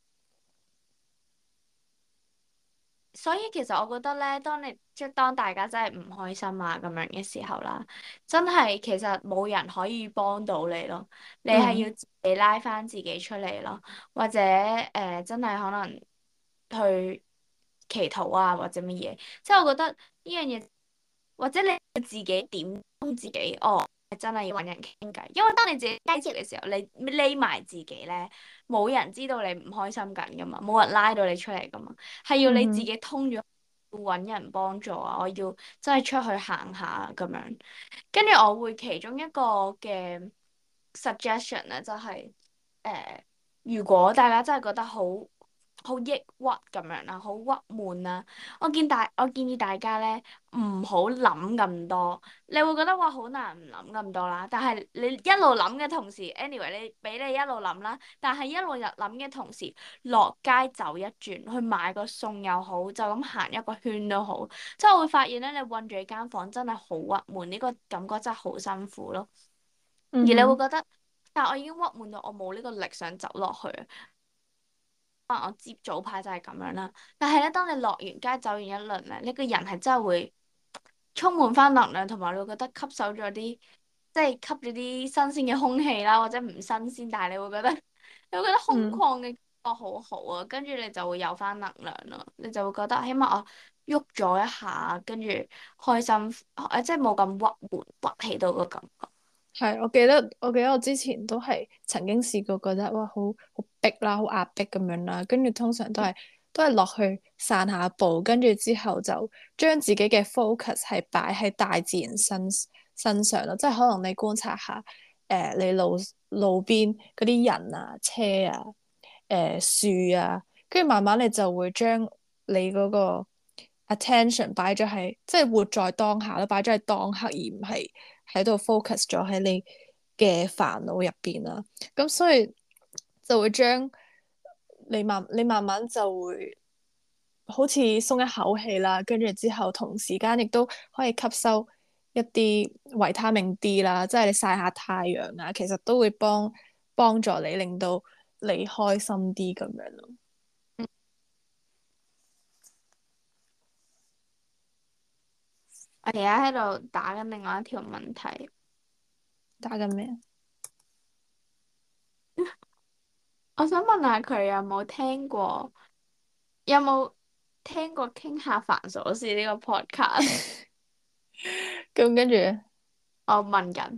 所以其實我覺得咧，當你即係當大家真係唔開心啊咁樣嘅時候啦，真係其實冇人可以幫到你咯，你係嗯要自己拉翻自己出嚟咯，或者誒、呃、真係可能去祈禱啊或者乜嘢，即係我覺得呢樣嘢，或者你要自己點幫自己哦。真係要揾人傾偈，因為當你自己低潮嘅時候，你匿埋自己咧，冇人知道你唔開心緊噶嘛，冇人拉到你出嚟噶嘛，係要你自嗯哼己通咗，要揾人幫助啊，我要真係出去行下咁樣，跟住我會其中一個嘅 suggestion 咧，就係、是、誒、呃如果大家真係覺得好好抑鬱咁樣啦，好鬱悶啦，我見大我建議大家咧唔好諗咁多。你會覺得哇好難唔諗咁多啦，但係你一路諗嘅同時，anyway 你俾你一路諗啦，但係一路日諗嘅同時，落街走一轉，去買個餸又好，就咁行一個圈都好，即係我會發現咧，你韞住間房真係好鬱悶，呢個感覺真係好辛苦咯。而嗯哼。 你會覺得，但係我已經鬱悶到我冇呢個力想走落去啊。可能我接早排就係咁樣啦，但係咧，當你落完街走完一輪咧，你個人係真係會充滿翻能量，同埋你會覺得吸收咗啲，即係吸咗啲新鮮嘅空氣啦，或者唔新鮮，但係你會覺得你會覺得空嗯。 曠嘅感覺好好啊，跟住你就會有翻能量咯，你就會覺得起碼我喐咗一下，跟住開心，誒，即係冇咁鬱悶鬱氣到個感覺。 係，我記得我記得我之前都係曾經試過覺得哇好好逼啦，好壓迫咁樣啦，跟住通常都係都係落去散下步，跟住之後就將自己嘅 focus 係擺喺大自然身身上咯，即係可能你觀察下誒、呃、你路路邊嗰啲人啊、車啊、誒、呃、樹啊，跟住慢慢你就會將你嗰個 attention 擺咗喺即係活在當下咯，擺咗喺當刻而唔係喺度 focus 咗喺你嘅煩惱入邊啦。咁所以就會將你慢你慢慢就會好似鬆一口氣啦，跟住之後同時間亦都可以吸收一啲維他命 D 啦，即係你曬下太陽啊，其實都會幫幫助你，令到你開心啲咁樣咯。 嗯，我而家喺度打緊另外一條問題， 打緊咩？ 我想問下佢有冇聽過，有冇聽過傾下繁瑣事呢個 podcast？ 咁跟住我問緊，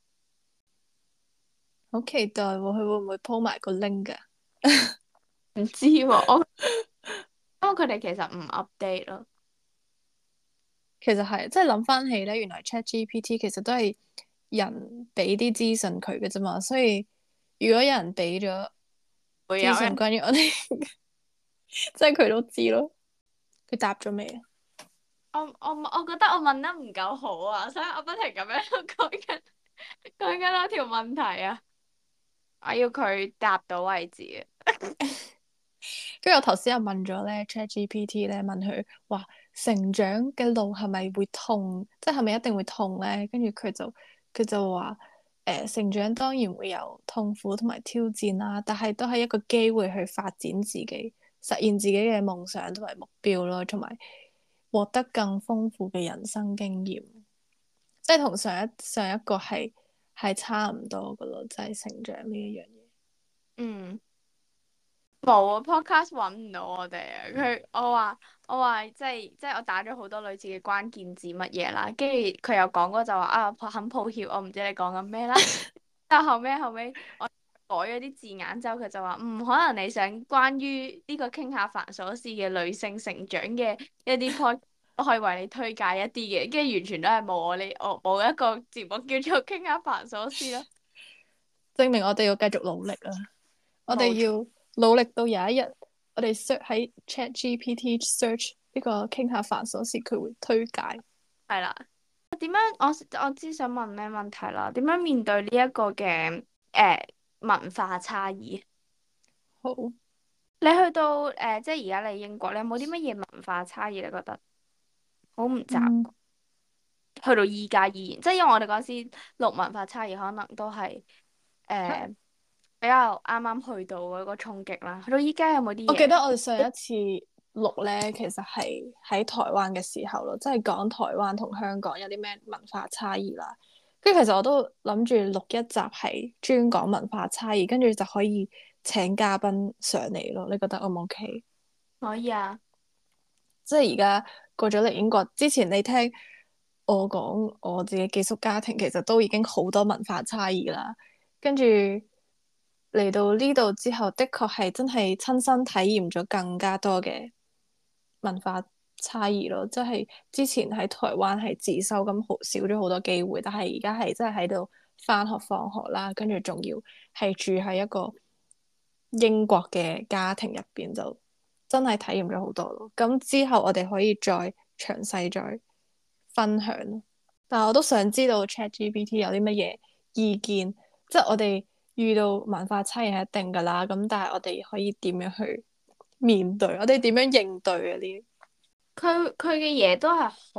好期待喎，佢會唔會鋪埋個 link 噶？ 唔知喎，我因為佢哋其實唔 update 咯。 其實係，即係諗翻起咧，原來 ChatGPT 其實都係人俾啲資訊佢嘅啫嘛，所以如果有人俾咗資訊會有人， 關於我哋，即係佢都知咯。佢答咗未啊？ 我我我覺得我問得唔夠好啊，所以我不停咁樣講緊講緊我條問題啊，我要佢答到為止啊。 跟住我頭先又問咗咧 ChatGPT 咧，問佢話成長嘅路係咪會痛，即係係咪一定會痛咧？跟住佢就佢就話誒、呃，成長當然會有痛苦同埋挑戰啦，但係都係一個機會去發展自己，實現自己嘅夢想同埋目標咯，同埋獲得更豐富嘅人生經驗，即係同上一上一個係係差唔多噶咯，就係、是、成長呢一樣嘢。 嗯。冇啊，podcast 揾唔到我哋啊！佢我話我話即係即係我打咗好多類似嘅關鍵字乜嘢啦，跟住佢又講過就話啊，很抱歉，我唔知你講緊咩啦。但後尾後尾我改咗啲字眼之後，佢就話唔可能你想關於呢個傾下繁瑣事嘅女性成長嘅一啲 pod 都可以為你推介一啲嘅，跟住完全都係冇我你我冇一個節目叫做傾下繁瑣事咯。 證明我哋要繼續努力啊！我哋冇錯， 要努力到有一日，我哋 search 喺 ChatGPT search 呢個傾下繁瑣事，佢會推介。 係啦。點樣？我我知想問咩問題啦？點樣面對呢一個嘅誒、呃、文化差異？ 好， 你去到誒、呃，即係而家你英國，你有冇啲乜嘢文化差異？你覺得好唔習嗯， 慣？去到依家依然，即係因為我哋嗰時錄文化差異，可能都係誒、呃、比較啱啱去到嗰個衝擊啦。去到依家有冇啲我記得嘢？ 我哋上一次錄咧，其實係喺台灣嘅時候咯，即係講台灣同香港有啲咩文化差異啦。跟住其實我都諗住錄一集係專講文化差異，跟住就可以請嘉賓上嚟咯。你覺得 O 唔 OK？ 可以啊。 即係而家過咗嚟英國之前，你聽我講我自己寄宿家庭，其實都已經好多文化差異啦。跟住嚟到呢度之後，的確係真係親身體驗咗更加多嘅文化差異咯。即係之前喺台灣係自修咁好少咗好多機會，但係而家係真係喺度返學放學啦，跟住仲要係住喺一個英國嘅家庭入邊，就真係體驗咗好多咯。咁之後我哋可以再詳細再分享咯。但係我都想知道 ChatGPT 有啲乜嘢意見，即係我哋遇到文化差異係一定噶啦。咁但係我哋可以點樣去面對？我哋點樣應對啊？呢？ 佢佢嘅嘢都係好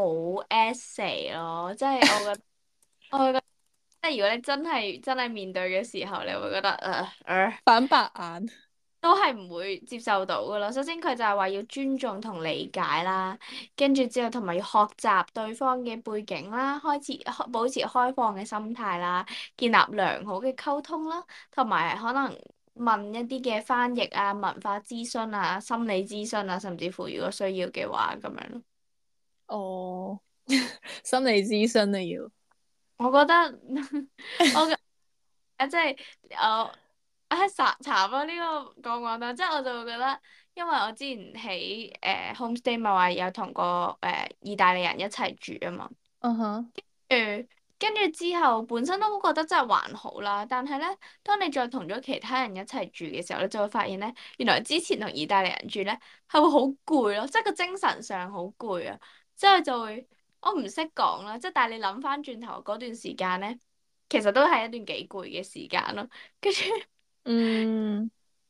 essay 咯，即係我覺得我會覺得，即係如果你真係真係面對嘅時候，你會覺得誒誒。呃呃反白眼。 都係唔會接受到噶咯。首先佢就係話要尊重同理解啦，跟住之後同埋要學習對方嘅背景啦，開始開保持開放嘅心態啦，建立良好嘅溝通啦，同埋可能問一啲嘅翻譯啊、文化諮詢啊、心理諮詢啊，甚至乎如果需要嘅話咁樣咯。 哦，心理諮詢啊要。 我覺得我嘅啊，即係我啊，慘慘咯！呢個講講得，即係我就會覺得，因為我之前喺誒、呃、homestay 咪話有同個誒、呃、意大利人一齊住啊嘛， 嗯哼。 誒跟住之後本身都覺得真係還好啦，但係咧，當你再同咗其他人一齊住嘅時候，你就會發現咧，原來之前同意大利人住咧係會好攰咯，即係個精神上好攰啊，之後就會我唔識講啦，即係但係你諗翻轉頭嗰段時間咧，其實都係一段幾攰嘅時間咯，跟住。 嗯。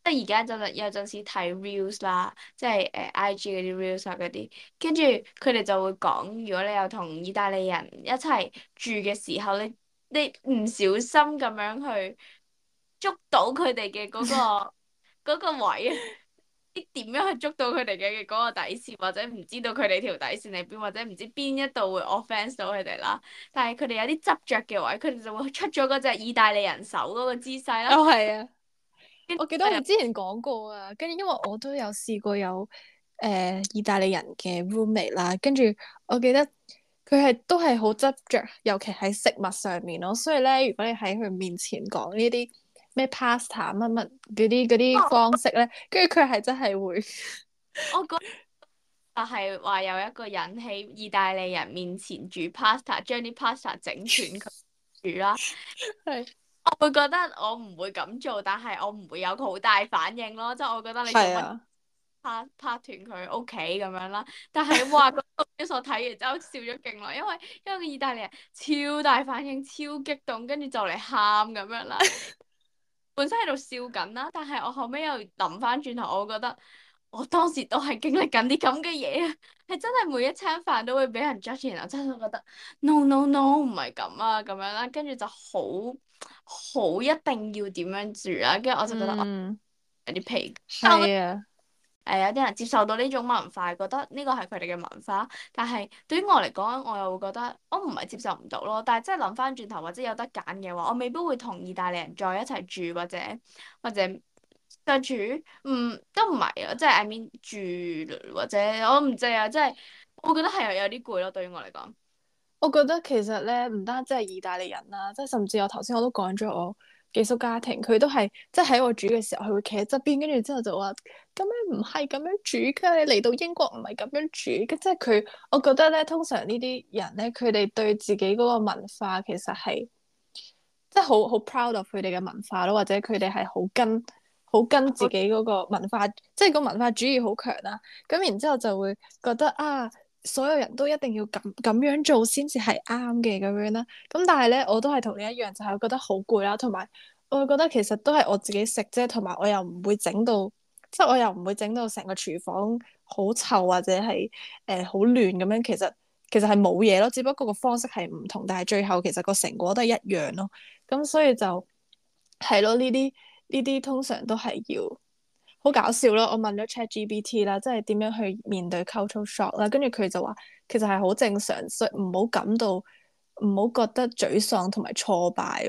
即係而家就有陣時睇 reels 啦，即係誒 I G 嗰啲 reels 啊嗰啲，跟住佢哋就會講，如果你有同意大利人一齊住嘅時候，你你唔小心咁樣去捉到佢哋嘅嗰個嗰個位啊，啲點樣去捉到佢哋嘅嗰個底線，或者唔知道佢哋條底線喺邊，或者唔知邊一度會 offence 到佢哋啦。但係佢哋有啲執着嘅位，佢哋就會出咗嗰隻意大利人手嗰個姿勢啦。 哦，係啊， 跟住我記得我哋之前講過啊，跟住因為我都有試過有誒、呃、意大利人嘅 roommate 啦，跟住我記得佢係都係好執着，尤其喺食物上面咯。所以咧，如果你喺佢面前講呢啲咩 pasta 乜乜嗰啲嗰啲哦， 方式咧，跟住佢係真係會我覺就係話有一個人喺意大利人面前煮 pasta，將啲 pasta 整斷佢煮啦。 係我會覺得我唔會咁做，但係我唔會有好大反應咯。即係我覺得你做乜係啊， 拍拍斷佢 OK 咁樣啦。但係哇，嗰個 news 我睇完之後笑咗勁耐，因為因為個意大利人超大反應、超激動，跟住就嚟喊咁樣啦。本身喺度笑緊啦，但係我後尾又諗翻轉頭，我覺得我當時都係經歷緊啲咁嘅嘢啊，係真係每一餐飯都會俾人 judge，然後真係覺得 no no no 唔係咁啊咁樣啦，跟住就好好一定要點樣住啦，跟住我就覺得我嗯， 有啲皮。 係啊， 誒有啲人接受到呢種文化，覺得呢個係佢哋嘅文化，但係對於我嚟講，我又會覺得我唔係接受唔到咯。但係真係諗翻轉頭，或者有得揀嘅話，我未必會同意大利人再一齊住或者或者相處。嗯，都唔係啊，即係 I mean 住或者我唔知啊，即係我覺得係有有啲攰咯。對於我嚟講， 我覺得其實咧，唔單止係意大利人啦，即係甚至我頭先我都講咗我寄宿家庭，佢都係即係喺我煮嘅時候，佢會企喺側邊，跟住之後就話咁樣唔係咁樣煮噶，你嚟到英國唔係咁樣煮，即係佢，我覺得咧，通常呢啲人咧，佢哋對自己嗰個文化其實係即係好好 proud of 佢哋嘅文化咯，或者佢哋係好跟好跟自己嗰個文化，即係個文化主義好強啦。咁然之後就會覺得啊，所有人都一定要咁咁樣做先至係啱嘅咁樣啦。咁但係咧，我都係同你一樣，就係覺得好攰啦，同埋我會覺得其實都係我自己食啫，同埋我又唔會整到，即係我又唔會整到成個廚房好臭或者係誒好亂咁樣。其實其實係冇嘢咯，只不過個方式係唔同，但係最後其實個成果都係一樣咯。咁所以就係咯，呢啲呢啲通常都係要好搞笑咯。我問咗 ChatGPT 啦，即係點樣去面對 cultural shock 啦，跟住佢就話其實係好正常，所以唔好感到唔好覺得沮喪同埋挫敗，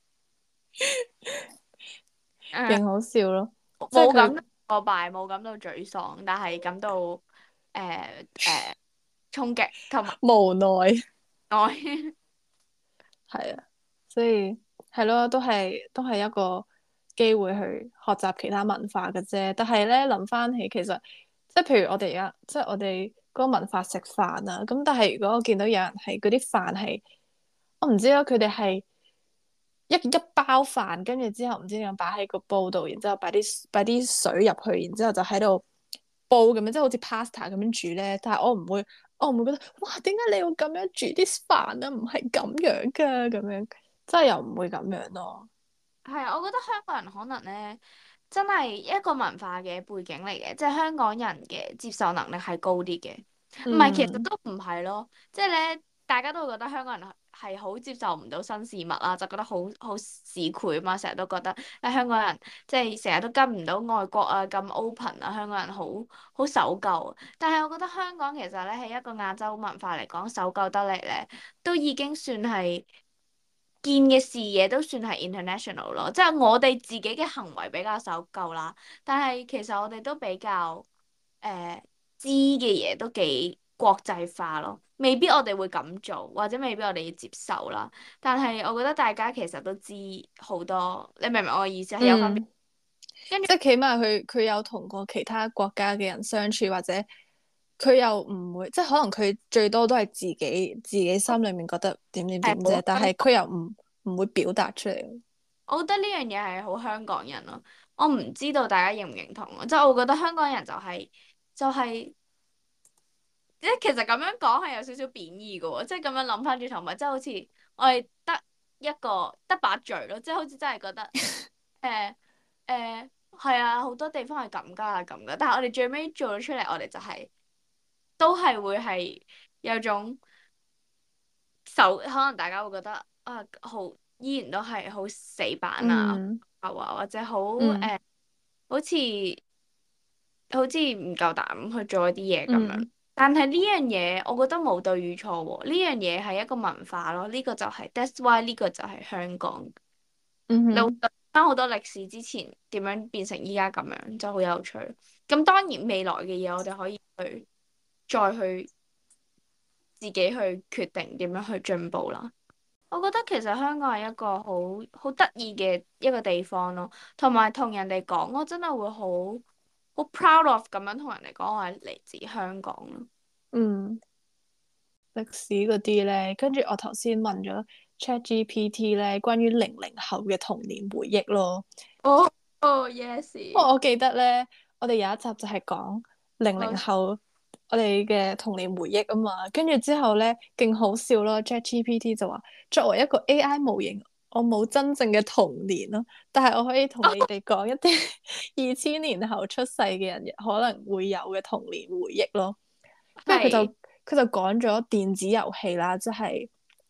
誒勁好笑咯。即係佢冇感到挫敗，冇感到沮喪，但係感到誒誒衝擊同埋無奈， 愛。 係啊，所以係咯，都係都係一個機會去學習其他文化嘅啫。但係咧諗翻起，其實即係譬如我哋而家即係我哋嗰個文化食飯啊，咁但係如果我見到有人係嗰啲飯係，我唔知啦，佢哋係一一包飯，跟住之後唔知點樣擺喺個煲度，然之後擺啲擺啲水入去，然之後就喺度煲咁樣，即係好似 pasta 咁樣煮咧。但係我唔會，我唔會覺得哇，點解你要咁樣煮啲飯啊？唔係咁樣噶，咁樣真係又唔會咁樣咯。 係啊，我覺得香港人可能咧，真係一個文化嘅背景嚟嘅，即係香港人嘅接受能力係高啲嘅。唔係，其實嗯都唔係咯，即係咧，大家都會覺得香港人係好接受唔到新事物啦，就覺得好好市儈啊嘛，成日都覺得咧香港人即係成日都跟唔到外國啊咁 open 啊，香港人好好守舊。但係我覺得香港其實咧係一個亞洲文化嚟講，守舊得嚟咧，都已經算係。見嘅視野都算係 international 咯，即係我哋自己嘅行為比較守舊啦，但係其實我哋都比較誒、呃、知嘅嘢都幾國際化咯，未必我哋會咁做，或者未必我哋要接受啦。但係我覺得大家其實都知好多，你明唔明我嘅意思係有分別。 嗯，即係起碼佢佢有同過其他國家嘅人相處，或者佢又唔會，即係可能佢最多都係自己自己心裏面覺得點點點啫，但係好香， 係佢又唔唔會表達出嚟。 我覺得呢樣嘢係好香港人咯。我唔知道大家認唔認同咯，即係我覺得香港人就係、就係、即係其實咁樣講係有少少貶義嘅喎，即係咁樣諗翻轉頭，咪即係好似我哋得一個得把嘴咯，即係好似真係覺得誒誒、呃呃係啊，好多地方係咁噶，係咁噶。但係我哋最尾做咗出嚟，我哋就係、都係會係有種手，可能大家會覺得啊，好依然都係好死板啊， 嗯啊或者好誒、 嗯呃好似好似唔夠膽去做一啲嘢咁樣。 嗯但係呢樣嘢，我覺得冇對與錯喎。呢樣嘢係一個文化咯，呢、個就係、that's why 呢個就係香港。你會嗯哼翻好多歷史之前點樣變成依家咁樣，就好有趣。咁當然未來嘅嘢，我哋可以去再去自己去決定點樣去進步啦。我覺得其實香港係一個好好得意嘅一個地方咯，同埋同人哋講，我真係會好好 proud of 咁樣同人哋講，我係嚟自香港咯。 嗯。歷史嗰啲咧，跟住我頭先問咗 ChatGPT 咧，關於零零後嘅童年回憶咯。 哦哦，yes， 不過我記得咧，我哋有一集就係講零零我後我哋嘅童年回憶啊嘛。跟住之後咧，勁好笑咯。ChatGPT 就話，作為一個 A I 模型，我冇真正嘅童年咯，但係我可以同你哋講一啲二千年後出世嘅人可能會有嘅童年回憶咯。跟住佢就係佢就講咗電子遊戲啦，即係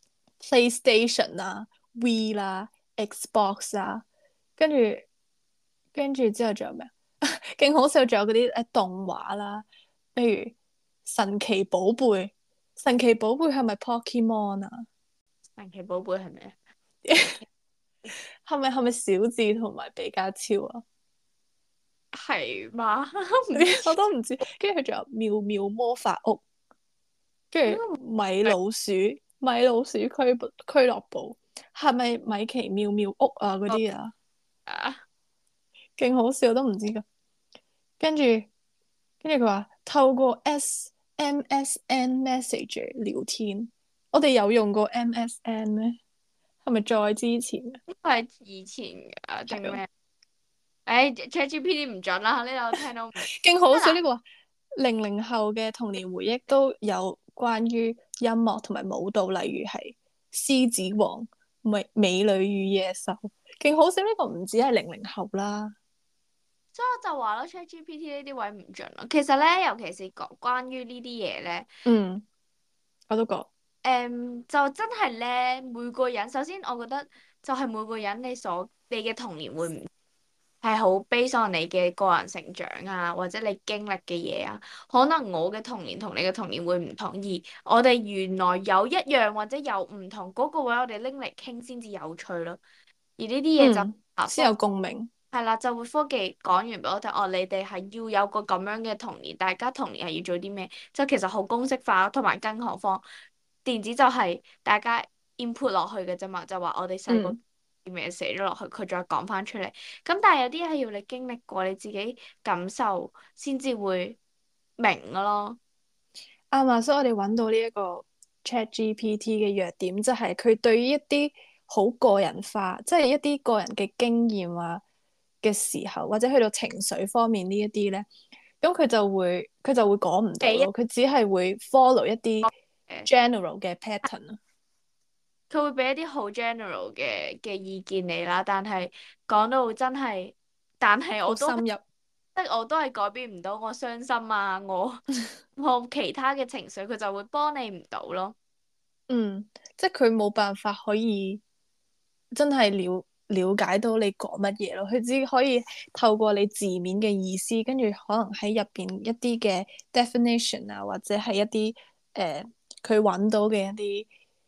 PlayStation 啦、Wii 啦、Xbox 啦，跟住跟住之後仲有咩啊？勁好笑，仲有嗰啲誒動畫啦，譬如神奇寶貝。神奇寶貝係咪 Pokemon 啊？ 神奇寶貝係咩？ 係咪係咪小智同埋比卡超啊？ 係嘛？唔我知都唔知。跟住佢仲有妙妙魔法屋，跟住應該唔米老鼠、米老鼠俱俱樂部，係咪米奇妙妙屋啊嗰啲啊？ 啊。 勁好笑都唔知噶。跟住跟住佢話透過 S M S N message 聊天，我哋有用過 M S N 咩？係咪再之前啊？ 呢個係以前㗎定係咯， 咩？誒，ChatGPT 唔準啦，呢度聽到唔得勁好笑啦。 呢個話零零後嘅童年回憶都有關於音樂同埋舞蹈，例如係獅子王、美美女與野獸，勁好笑呢個唔止係零零後啦。 所以我就話咯，ChatGPT 呢啲位唔準咯。其實咧，尤其是講關於呢啲嘢咧， 嗯，我都覺。 誒、就真係咧，每個人首先我覺得就係每個人你所你嘅童年會唔係好 base on 你嘅個人成長啊，或者你經歷嘅嘢啊，可能我嘅童年同你嘅童年會唔同，而我哋原來有一樣或者有唔同嗰個位，我哋拎嚟傾先至有趣咯。而呢啲嘢就嗯， 啊科先有共鳴。 係啦，就會科技講完俾我聽，哦，你哋係要有個咁樣嘅童年，大家童年係要做啲咩？就其實好公式化，同埋更何況電子就係大家 input 落去嘅啫嘛，就話我哋細個嗯。 啲咩寫咗落去，佢再講翻出嚟。咁但係有啲係要你經歷過，你自己感受先至會明㗎咯。 啱啊，所以我哋揾到呢一個 ChatGPT 嘅弱點，即係佢對於一啲好個人化，即係一啲個人嘅經驗啊嘅時候，或者去到情緒方面呢一啲咧，咁佢就會佢就會講唔到俾一咯，佢只係會 follow 一啲誒， general 嘅 pattern 啊， 佢會俾一啲好 general 嘅嘅意見你啦，但係講到真係，但係我都。 好深入。 即係我都係改變唔到我傷心啊，我我其他嘅情緒，佢就會幫你唔到咯。 嗯，即係佢冇辦法可以真係了了解到你講乜嘢咯，佢只可以透過你字面嘅意思，跟住可能喺入邊一啲嘅 definition 啊，或者係一啲誒佢揾到嘅一啲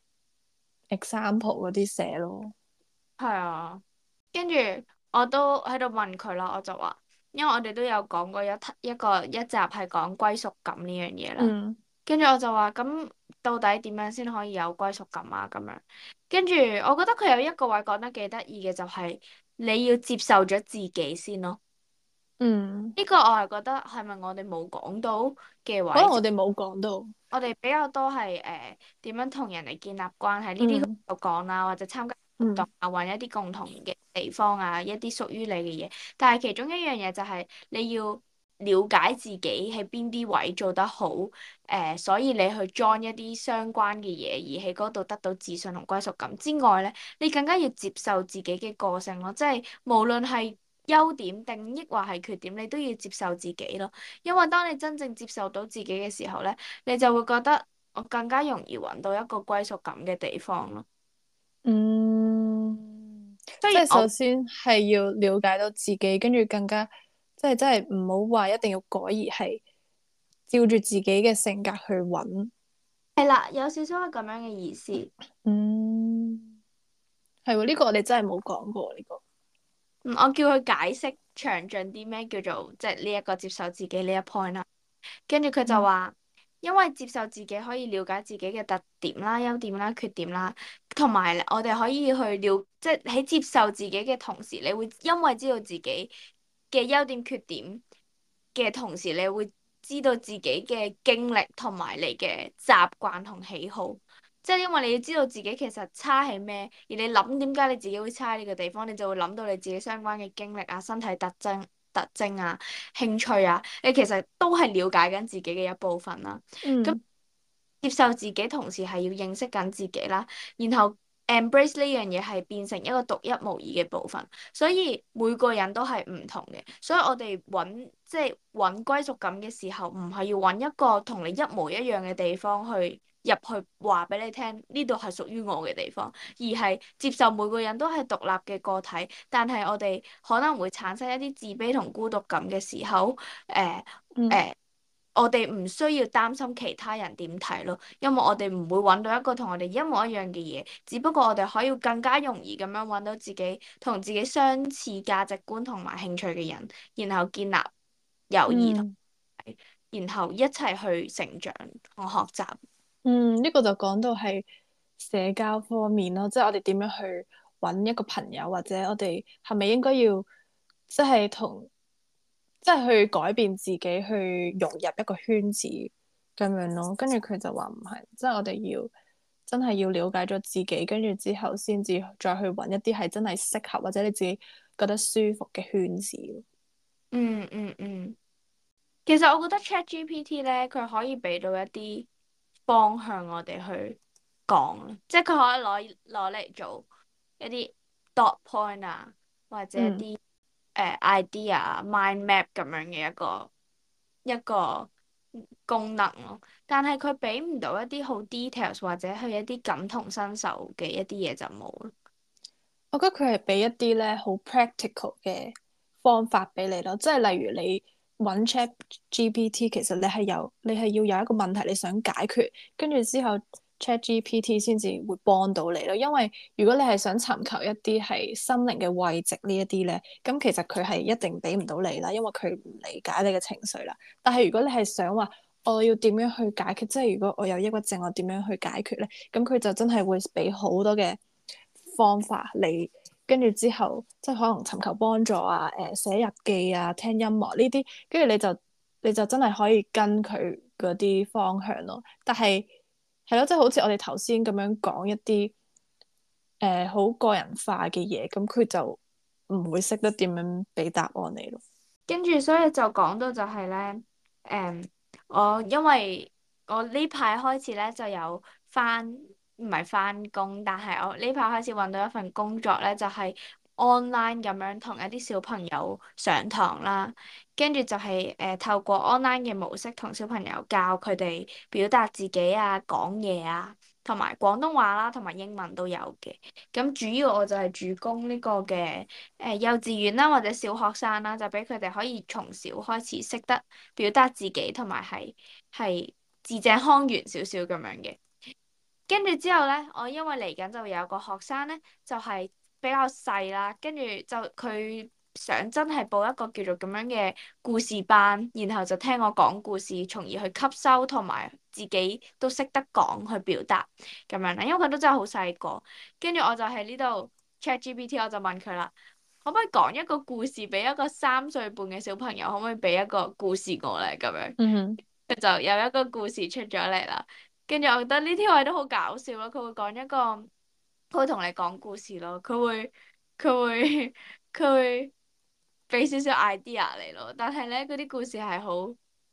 example 嗰啲寫咯。 係啊，跟住我都喺度問佢啦，我就話，因為我哋都有講過一一個一集係講歸屬感呢樣嘢啦。 嗯跟住我就話，咁到底點樣先可以有歸屬感啊？咁樣，跟住我覺得佢有一個位講得幾得意嘅，就係你要接受咗自己先咯。 嗯， 呢個我係覺得係咪我哋冇講到嘅可能位？ 我哋冇講到。 我哋比較多係誒點樣同人哋建立關係，呢啲嗯有講啦，或者參加活動嗯啊，揾一啲共同嘅地方啊，一啲屬於你嘅嘢。但係其中一樣嘢就係你要了解自己喺邊啲位做得好，誒、所以你去 join 一啲相關嘅嘢，而喺嗰度得到自信同歸屬感之外咧，你更加要接受自己嘅個性咯，即係無論係優點定抑或係缺點，你都要接受自己咯。因為當你真正接受到自己嘅時候咧，你就會覺得我更加容易揾到一個歸屬感嘅地方咯。 嗯，即係首雖然我先係要了解到自己，跟住更加即係真係唔好話一定要改，而係照住自己嘅性格去揾。 係啦，有少少係咁樣嘅意思。 嗯，係喎，呢個我哋真係冇講過呢個。 嗯，我叫佢解釋詳盡啲咩叫做即係呢一個接受自己呢一 point 啦。跟住佢就嗯話，因為接受自己可以了解自己嘅特點啦、優點啦、缺點啦，同埋我哋可以去了，即係喺接受自己嘅同時，你會因為知道自己嘅優點缺點嘅同時，你會知道自己嘅經歷同埋你嘅習慣同喜好。即係因為你要知道自己其實差係咩，而你諗點解你自己會差喺呢個地方，你就會諗到你自己相關嘅經歷啊、身體特徵、特徵啊、興趣啊，你其實都係了解緊自己嘅一部分啦。咁嗯接受自己，同時係要認識緊自己啦，然後 embrace 呢樣嘢係變成一個獨一無二嘅部分。所以每個人都係唔同嘅，所以我哋揾即係揾歸屬感嘅時候，唔係要揾一個同你一模一樣嘅地方去入去話俾你聽，呢度係屬於我嘅地方，而係接受每個人都係獨立嘅個體，但係我哋可能會產生一啲自卑同孤獨感嘅時候，誒、呃、誒。 嗯呃我哋唔需要擔心其他人點睇咯，因為我哋唔會揾到一個同我哋一模一樣嘅嘢，只不過我哋可以更加容易咁樣揾到自己同自己相似價值觀同埋興趣嘅人，然後建立友誼同嗯埋，然後一齊去成長同學習。 嗯，呢個就講到係社交方面咯，即係我哋點樣去揾一個朋友，或者我哋係咪應該要即係同即係去改變自己，去融入一個圈子咁樣咯。跟住佢就話唔係，即係我哋要真係要了解咗自己，跟住之後先至再去揾一啲係真係適合或者你自己覺得舒服嘅圈子。 嗯嗯嗯，其實我覺得 ChatGPT 咧，佢可以俾到一啲方向我哋去講咯，即係佢可以攞攞嚟做一啲 dot point 啊，或者一嗯。 啲誒、呃 idea 啊 mind map 咁樣嘅一個一個功能咯。但係佢俾唔到一啲好 details 或者係一啲感同身受嘅一啲嘢就冇咯。 我覺得佢係俾一啲咧好 practical 嘅方法俾你咯，即係例如你揾 Chat G P T，其實你係有你係要有一個問題你想解決，跟住之後 Chat G P T 先至會幫到你咯。因為如果你係想尋求一啲係心靈嘅慰藉呢一啲咧，咁其實佢係一定俾唔到你啦，因為佢唔理解你嘅情緒啦。但係如果你係想話我要點樣去解決，即係如果我有抑鬱症，我點樣去解決咧？咁佢就真係會俾好多嘅方法你，跟住之後即係可能尋求幫助啊，誒、呃、寫日記啊，聽音樂呢啲，跟住你就你就真係可以跟佢嗰啲方向咯。但係係咯，即係好似我哋頭先咁樣講一啲誒好個人化嘅嘢，咁佢就唔會識得點樣俾答案你咯。 跟住所以就講到就係咧，誒、我因為我呢排開始咧就有翻，唔係翻工，但係我呢排開始揾到一份工作咧，就係 online 咁樣同一啲小朋友上堂啦，跟住就係、誒、透過 online 嘅模式同小朋友教佢哋表達自己啊、講嘢啊，同埋廣東話啦，同埋英文都有嘅。咁主要我就係主攻呢個嘅。誒幼稚園啦，或者小學生啦，就俾佢哋可以從小開始識得表達自己，同埋係係字正腔圓少少咁樣嘅。跟住之後咧，我因為嚟緊就會有個學生咧，就係比較細啦，跟住就佢想真係報一個叫做咁樣嘅故事班，然後就聽我講故事，從而去吸收同埋自己都識得講去表達咁樣啦。因為佢都真係好細個，跟住我就喺呢度 ChatGPT，我就問佢啦。可唔可以講一個故事俾一個三歲半嘅小朋友？可唔可以俾一個故事我咧？咁樣嗯哼。 佢就有一個故事出咗嚟啦。跟住我覺得呢啲位都好搞笑咯。佢會講一個，佢會同你講故事咯。佢會佢會佢會俾少少 idea 嚟咯。但係咧，嗰啲故事係好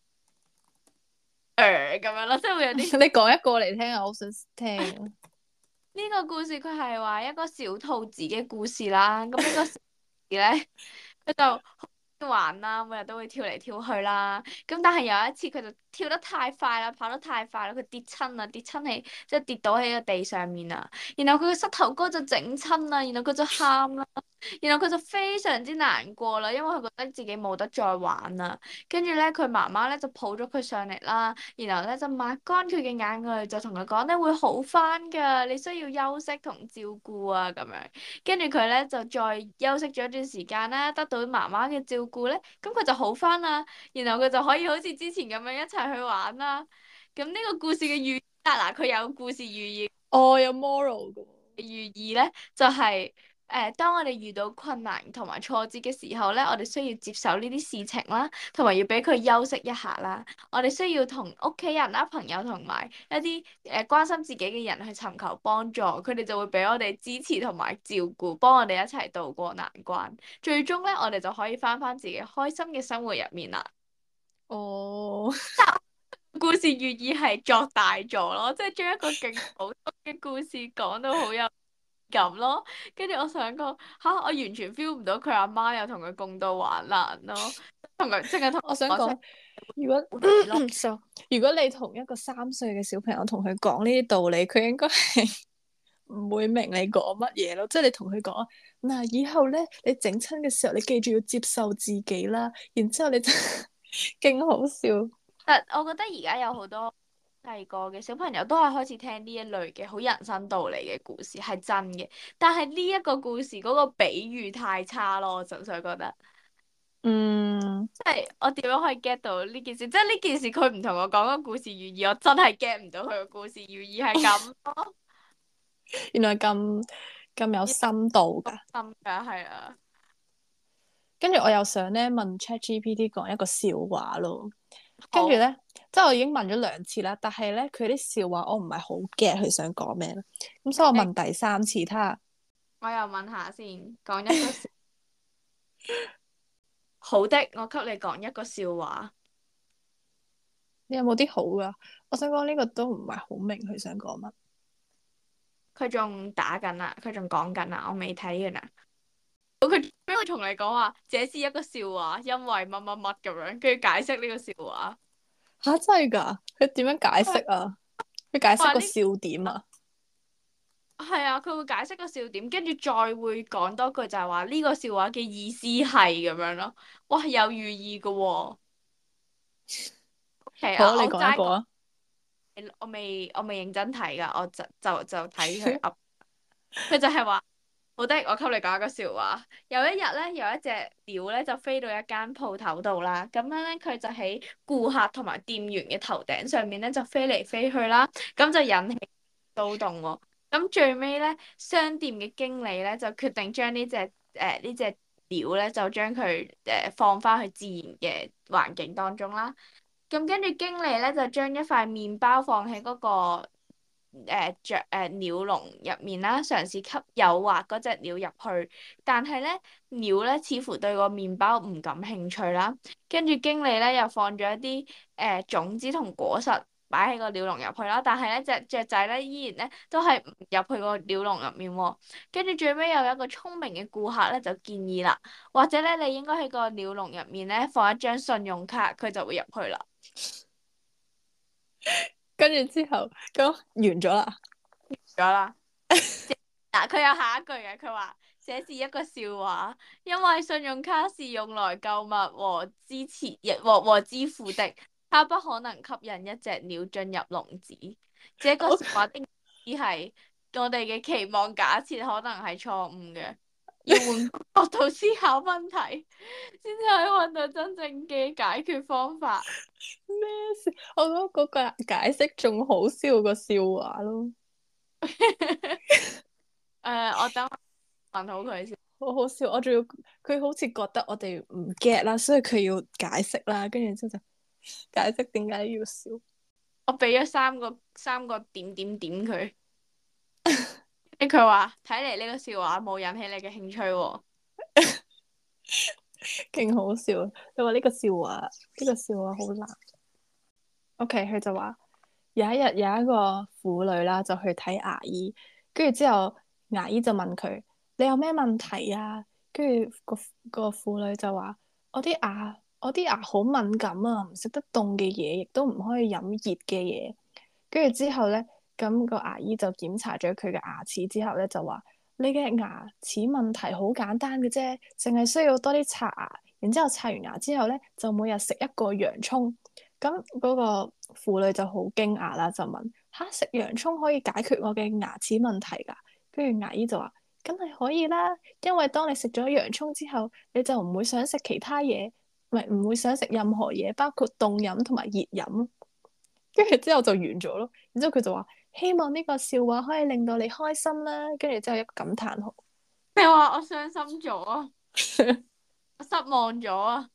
誒咁樣咯，即係會有啲你講一個嚟聽啊，我好想聽啊。 呢個故事佢係話一個小兔子嘅故事啦。咁呢個小兔子咧。 佢就玩啦，每日都會跳嚟跳去啦。咁但係有一次佢就跳得太快啦，跑得太快啦，佢跌親啦，跌親喺即係跌倒喺個地上面啊。然後佢個膝頭哥就整親啦，然後佢就喊啦，然後佢就非常之難過啦，因為佢覺得自己冇得再玩啦。跟住咧，佢媽媽咧就抱咗佢上嚟啦，然後咧就抹乾佢嘅眼淚，就同佢講你會好翻㗎，你需要休息同照顧啊咁樣。跟住佢咧就再休息咗一段時間啦，得到媽媽嘅照顧咧，咁佢就好翻啦，然後佢就可以好似之前咁樣一齊去玩啦。咁呢個故事嘅寓意啊，嗱，佢有故事寓意。 哦，有 moral 噶。 寓意咧就係、是、誒、呃，當我哋遇到困難同埋挫折嘅時候咧，我哋需要接受呢啲事情啦，同埋要俾佢休息一下啦。我哋需要同屋企人啦、朋友同埋一啲誒、呃、關心自己嘅人去尋求幫助，佢哋就會俾我哋支持同埋照顧，幫我哋一齊渡過難關。最終咧，我哋就可以翻返自己開心嘅生活入面啦。 哦， 故事寓意係作大咗咯，即係將一個勁普通嘅故事講到好有咁咯，跟住我想講吓，我完全 feel 唔到佢阿媽有同佢共度患難咯，同佢淨係同我想我講聲講，如果好喜樂。 so, 如果你同一個三歲嘅小朋友同佢講呢啲道理，佢應該係唔會明你講乜嘢咯。即係你同佢講嗱，以後咧你整親嘅時候，你記住要接受自己啦。然之後你就勁好笑。 但我覺得而家有好多細個嘅小朋友都係開始聽呢一類嘅好人生道理嘅故事，係真嘅。但係呢一個故事嗰個比喻太差咯，我純粹覺得， 嗯， 即係我點樣可以 get 到呢件事？即係呢件事佢唔同我講個故事寓意，我真係 get 唔到佢個故事寓意係咁咯。 原來咁咁有深度噶。 心噶係啊， 跟住我又想咧問 ChatGPT 講一個笑話咯。跟住好， 咧，即係我已經問咗兩次啦，但係咧佢啲笑話我唔係好 get 佢想講咩啦。咁所以我誒， 問第三次，睇下我又問下先，講一個笑。好的，我給你講一個笑話。 你有冇啲好噶？我想講呢個都唔係好明佢想講乜。 佢仲打緊啊，佢仲講緊啊，我未睇完啊。佢邊會同你講話，這是一個笑話，因為乜乜乜咁樣，跟住解釋呢個笑話。 吓，真係噶？佢點樣解釋啊？佢解釋話呢個笑點啊？ 係啊，佢會解釋個笑點，跟住再會講多句就係話呢個笑話嘅意思係咁樣咯。哇，係有寓意噶喎。係好， 啊， 你我齋講， 講一個啊。 我未我未認真睇噶，我就就就睇佢噏。佢就係話。好的，我給你講一個笑話。有一日咧，有一隻鳥咧就飛到一間鋪頭度啦。咁樣咧，佢就喺顧客同埋店員嘅頭頂上面咧就飛嚟飛去啦。咁就引起騷動喎。咁最尾咧，商店嘅經理咧就決定將呢隻誒呢隻鳥咧就將佢誒放翻去自然嘅環境當中啦。咁跟住經理咧就將一塊麵包放喺嗰個誒雀誒鳥籠入面啦，嘗試吸誘惑嗰隻鳥入去，但係咧鳥咧似乎對個麵包唔感興趣啦。跟住經理咧又放咗一啲誒、呃、種子同果實擺喺個鳥籠入去啦，但係咧隻雀仔咧依然咧都係唔入去個鳥籠入面喎。跟住最尾有一個聰明嘅顧客咧就建議啦，或者咧你應該喺個鳥籠入面咧放一張信用卡，佢就會入去啦。 跟住之後咁完咗啦。 咗啦。嗱，佢有下一句嘅，佢話這是一個笑話，因為信用卡是用來購物和支持和和支付的，它不可能吸引一隻鳥進入籠子。這個笑話的意思係我哋嘅期望假設可能係錯誤嘅，要換角度思考問題，先至可以揾到真正嘅解決方法。 咩事？我覺得嗰個解釋仲好笑過笑話咯。 誒、呃，我等我問好佢先。 好好笑，我仲要佢好似覺得我哋唔 get 啦，所以佢要解釋啦，跟住之後就解釋點解要笑。 我俾咗三個三個點點點佢，跟住佢話睇嚟呢個笑話冇引起你嘅興趣喎。 勁好笑。你話呢個笑話，呢個笑話好難。OK，佢就話有一日有一個婦女啦，就去睇牙醫，跟住之後牙醫就問佢：你有咩問題啊？ 跟住個個婦女就話：我啲牙我啲牙好敏感啊，唔食得凍嘅嘢，亦都唔可以飲熱嘅嘢。跟住之後咧，咁個牙醫就檢查咗佢嘅牙齒之後咧，就話：你嘅牙齒問題好簡單嘅啫，淨係需要多啲刷牙。然之後刷完牙之後咧，就每日食一個洋葱。咁嗰個婦女就好驚訝啦，就問：吓，食洋葱可以解決我嘅牙齒問題㗎？跟住牙醫就話：梗係可以啦，因為當你食咗洋葱之後，你就唔會想食其他嘢，唔係唔會想食任何嘢，包括凍飲同埋熱飲。跟住之後就完咗咯。然之後佢就話：希望呢個笑話可以令到你開心啦。跟住之後一個感嘆號。 你話我傷心咗啊，我失望咗啊，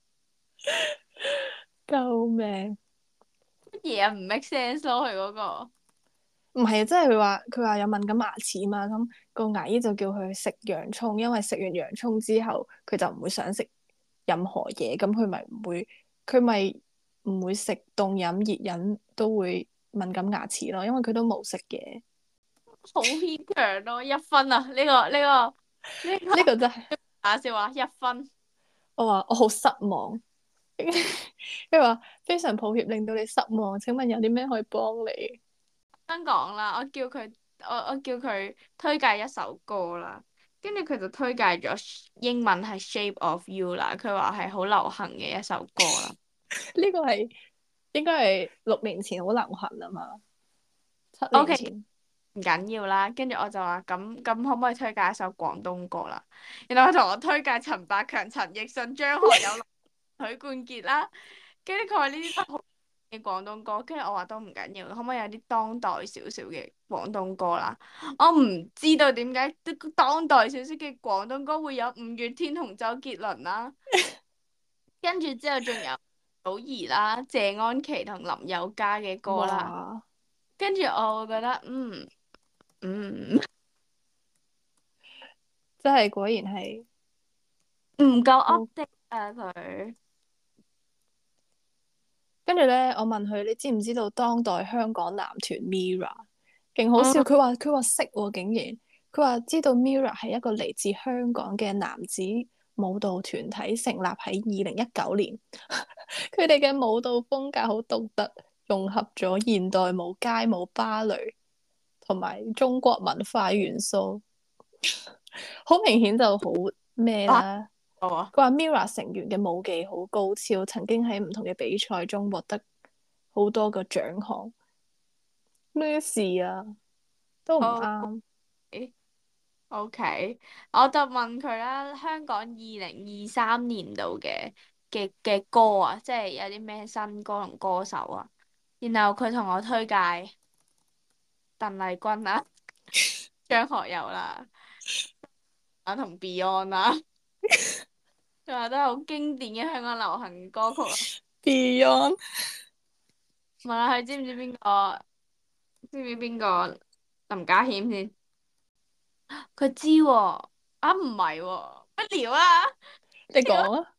救命！ 乜嘢啊唔 make sense 咯佢嗰個。 唔係啊，即係佢話佢話有敏感牙齒嘛，咁個牙醫就叫佢食洋葱，因為食完洋葱之後佢就唔會想食任何嘢，咁佢咪唔會佢咪唔會食凍飲熱飲都會敏感牙齒咯，因為佢都冇食嘢。 好牽強咯，一分啊！呢、個呢、個呢、 呢個個真係打笑話一分。 我話我好失望，跟住話非常抱歉令到你失望，請問有啲咩可以幫你？ 香港啦，我叫佢我我叫佢推介一首歌啦，跟住佢就推介咗英文係 Shape of You 啦，佢話係好流行嘅一首歌啦。 呢個係應該係六年前好流行啊嘛，七年 O K 前。 唔緊要啦，跟住我就話咁咁可唔可以推介一首廣東歌啦？然後佢同我推介陳百強、陳奕迅、張學友、許冠傑啦，跟住佢話呢啲都好嘅廣東歌，跟住我話都唔緊要，可唔可以有啲當代少少嘅廣東歌啦？我唔知道點解當代少少嘅廣東歌會有五月天同周杰倫啦，跟住之後仲有祖兒啦、謝安琪同林宥嘉嘅歌啦， 哇！ 跟住我會覺得嗯嗯真係果然係唔夠好。 update 啊佢。 跟住咧，我問佢：你知唔知道當代香港男團 Mirror？勁好笑， 嗯， 佢話佢話識喎，竟然佢話知道 Mirror 係一個嚟自香港嘅男子舞蹈團體，成立喺二零一九年。佢哋嘅舞蹈風格好獨特，融合咗現代舞、街舞、芭蕾同埋中國文化元素，好明顯就好咩啊啦。 好啊， 佢話 Mirror 成員嘅舞技好高超，曾經喺唔同嘅比賽中獲得好多個獎項。咩事啊？都唔好。 啱。 O.K.，我就問佢啦，香港二零二三年度嘅嘅嘅歌啊，即係有啲咩新歌同歌手啊，然後佢同我推介鄧麗君啦、張學友啦、啊同 Beyond 啦，仲有都係好經典嘅香港流行歌曲啊。 Beyond 問下佢知唔知邊個？知唔知邊個？林家謙先，佢知喎、啊唔係喎，乜料啊？ 你講啊，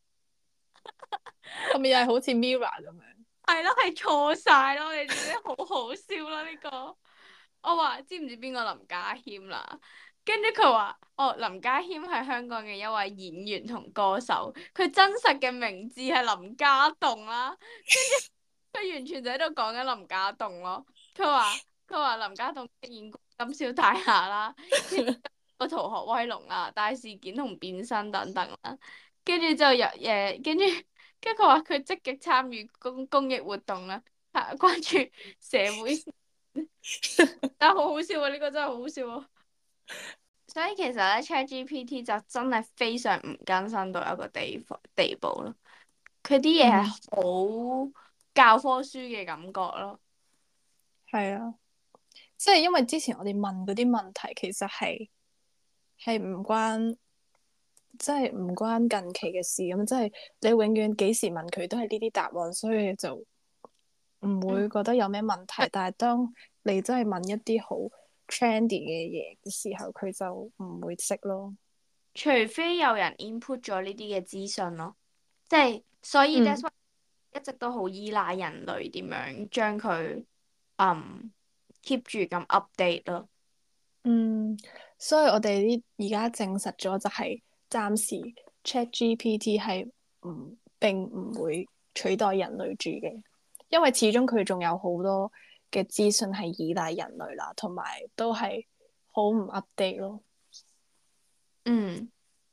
係咪又係好似 Mirror 咁樣？ 係咯，係錯晒咯，你知唔知？好好笑啦呢個。我話知唔知邊個林家謙啦？跟住佢話哦，林家謙係香港嘅一位演員同歌手，佢真實嘅名字係林家棟啦。跟住佢完全就喺度講緊林家棟咯。佢話佢話林家棟飾演過金宵大廈啦，跟住個逃學威龍啦、大事件同變身等等啦。跟住就有誒，跟住跟住佢話佢積極參與公公益活動啦，啊關注社會事，但係好好笑啊！呢個真係好好笑啊！所以其實咧，ChatGPT 就真係非常唔更新到一個地步地步咯。佢啲嘢係嗯， 好教科書嘅感覺咯。 係啊，即係因為之前我哋問嗰啲問題，其實係係唔關，即係唔關近期嘅事咁，即係你永遠幾時問佢都係呢啲答案，所以就唔嗯， 會覺得有咩問題。但係當你真係問一啲好 trendy 嘅嘢嘅時候，佢就唔會識咯。 除非有人 input 咗呢啲嘅資訊咯，即係所以 that's 嗯 why 一直都好依賴人類點樣將佢嗯 keep 住咁 update 咯。 嗯，所以我哋呢而家證實咗就係暫時 ChatGPT 係唔並唔會取代人類住嘅，因為始終佢仲有好多嘅資訊係依賴人類啦，同埋都係好唔 update 咯。 嗯，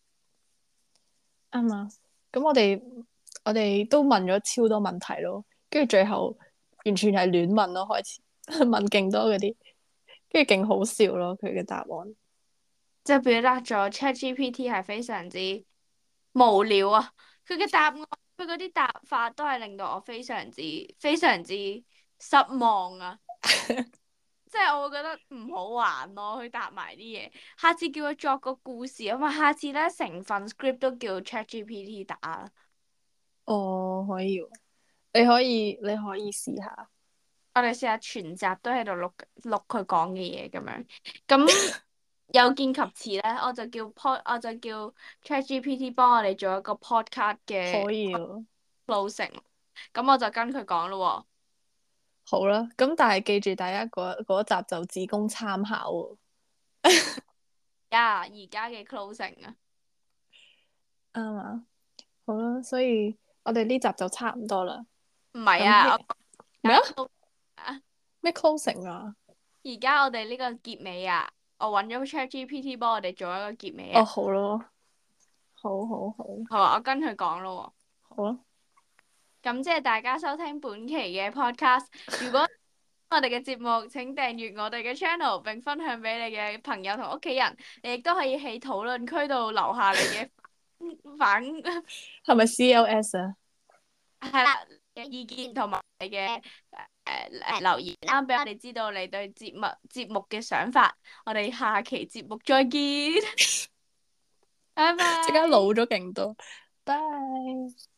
啱啊！咁我哋我哋都問咗超多問題咯，跟住最後完全係亂問咯，開始問勁多嗰啲，跟住勁好笑咯，佢嘅答案。 即係表達咗 ChatGPT 係非常之無聊啊！佢嘅答案，佢嗰啲答法都係令到我非常之非常之失望啊！即係我會覺得唔好玩咯，去答埋啲嘢。下次叫佢作個故事啊嘛，下次咧成份 script 都叫 ChatGPT 打啦。 哦，可以喎，你可以你可以試下。 我哋試下全集都喺度錄錄佢講嘅嘢咁樣。咁有見及此咧，我就叫 pod，我就叫 ChatGPT 幫我哋做一個 podcast 嘅可以喎， closing。咁我就跟佢講咯好啦，咁但係記住大家嗰嗰集就只供參考喎。 喎。呀，而家嘅 closing 啊， 啱啊，好啦，所以我哋呢集就差唔多啦。 唔係咁啊，我咩啊？ 而家咩 closing 啊？ 而家我哋呢個結尾啊，我揾咗 ChatGPT 幫我哋做一個結尾哦， 啊。 好咯，好好好， 好啊，我跟佢講咯好啦， 喎。感謝大家收聽本期嘅 podcast。如果我哋嘅節目，請訂閱我哋嘅 channel 並分享俾你嘅朋友同屋企人。你亦都可以喺討論區度留下你嘅反係咪 C L S 啊？ 係啦嘅意見同埋你嘅誒誒留言啦，俾我哋知道你對節目節目嘅想法。我哋下期節目再見，拜即刻老拜。 咗勁多，拜。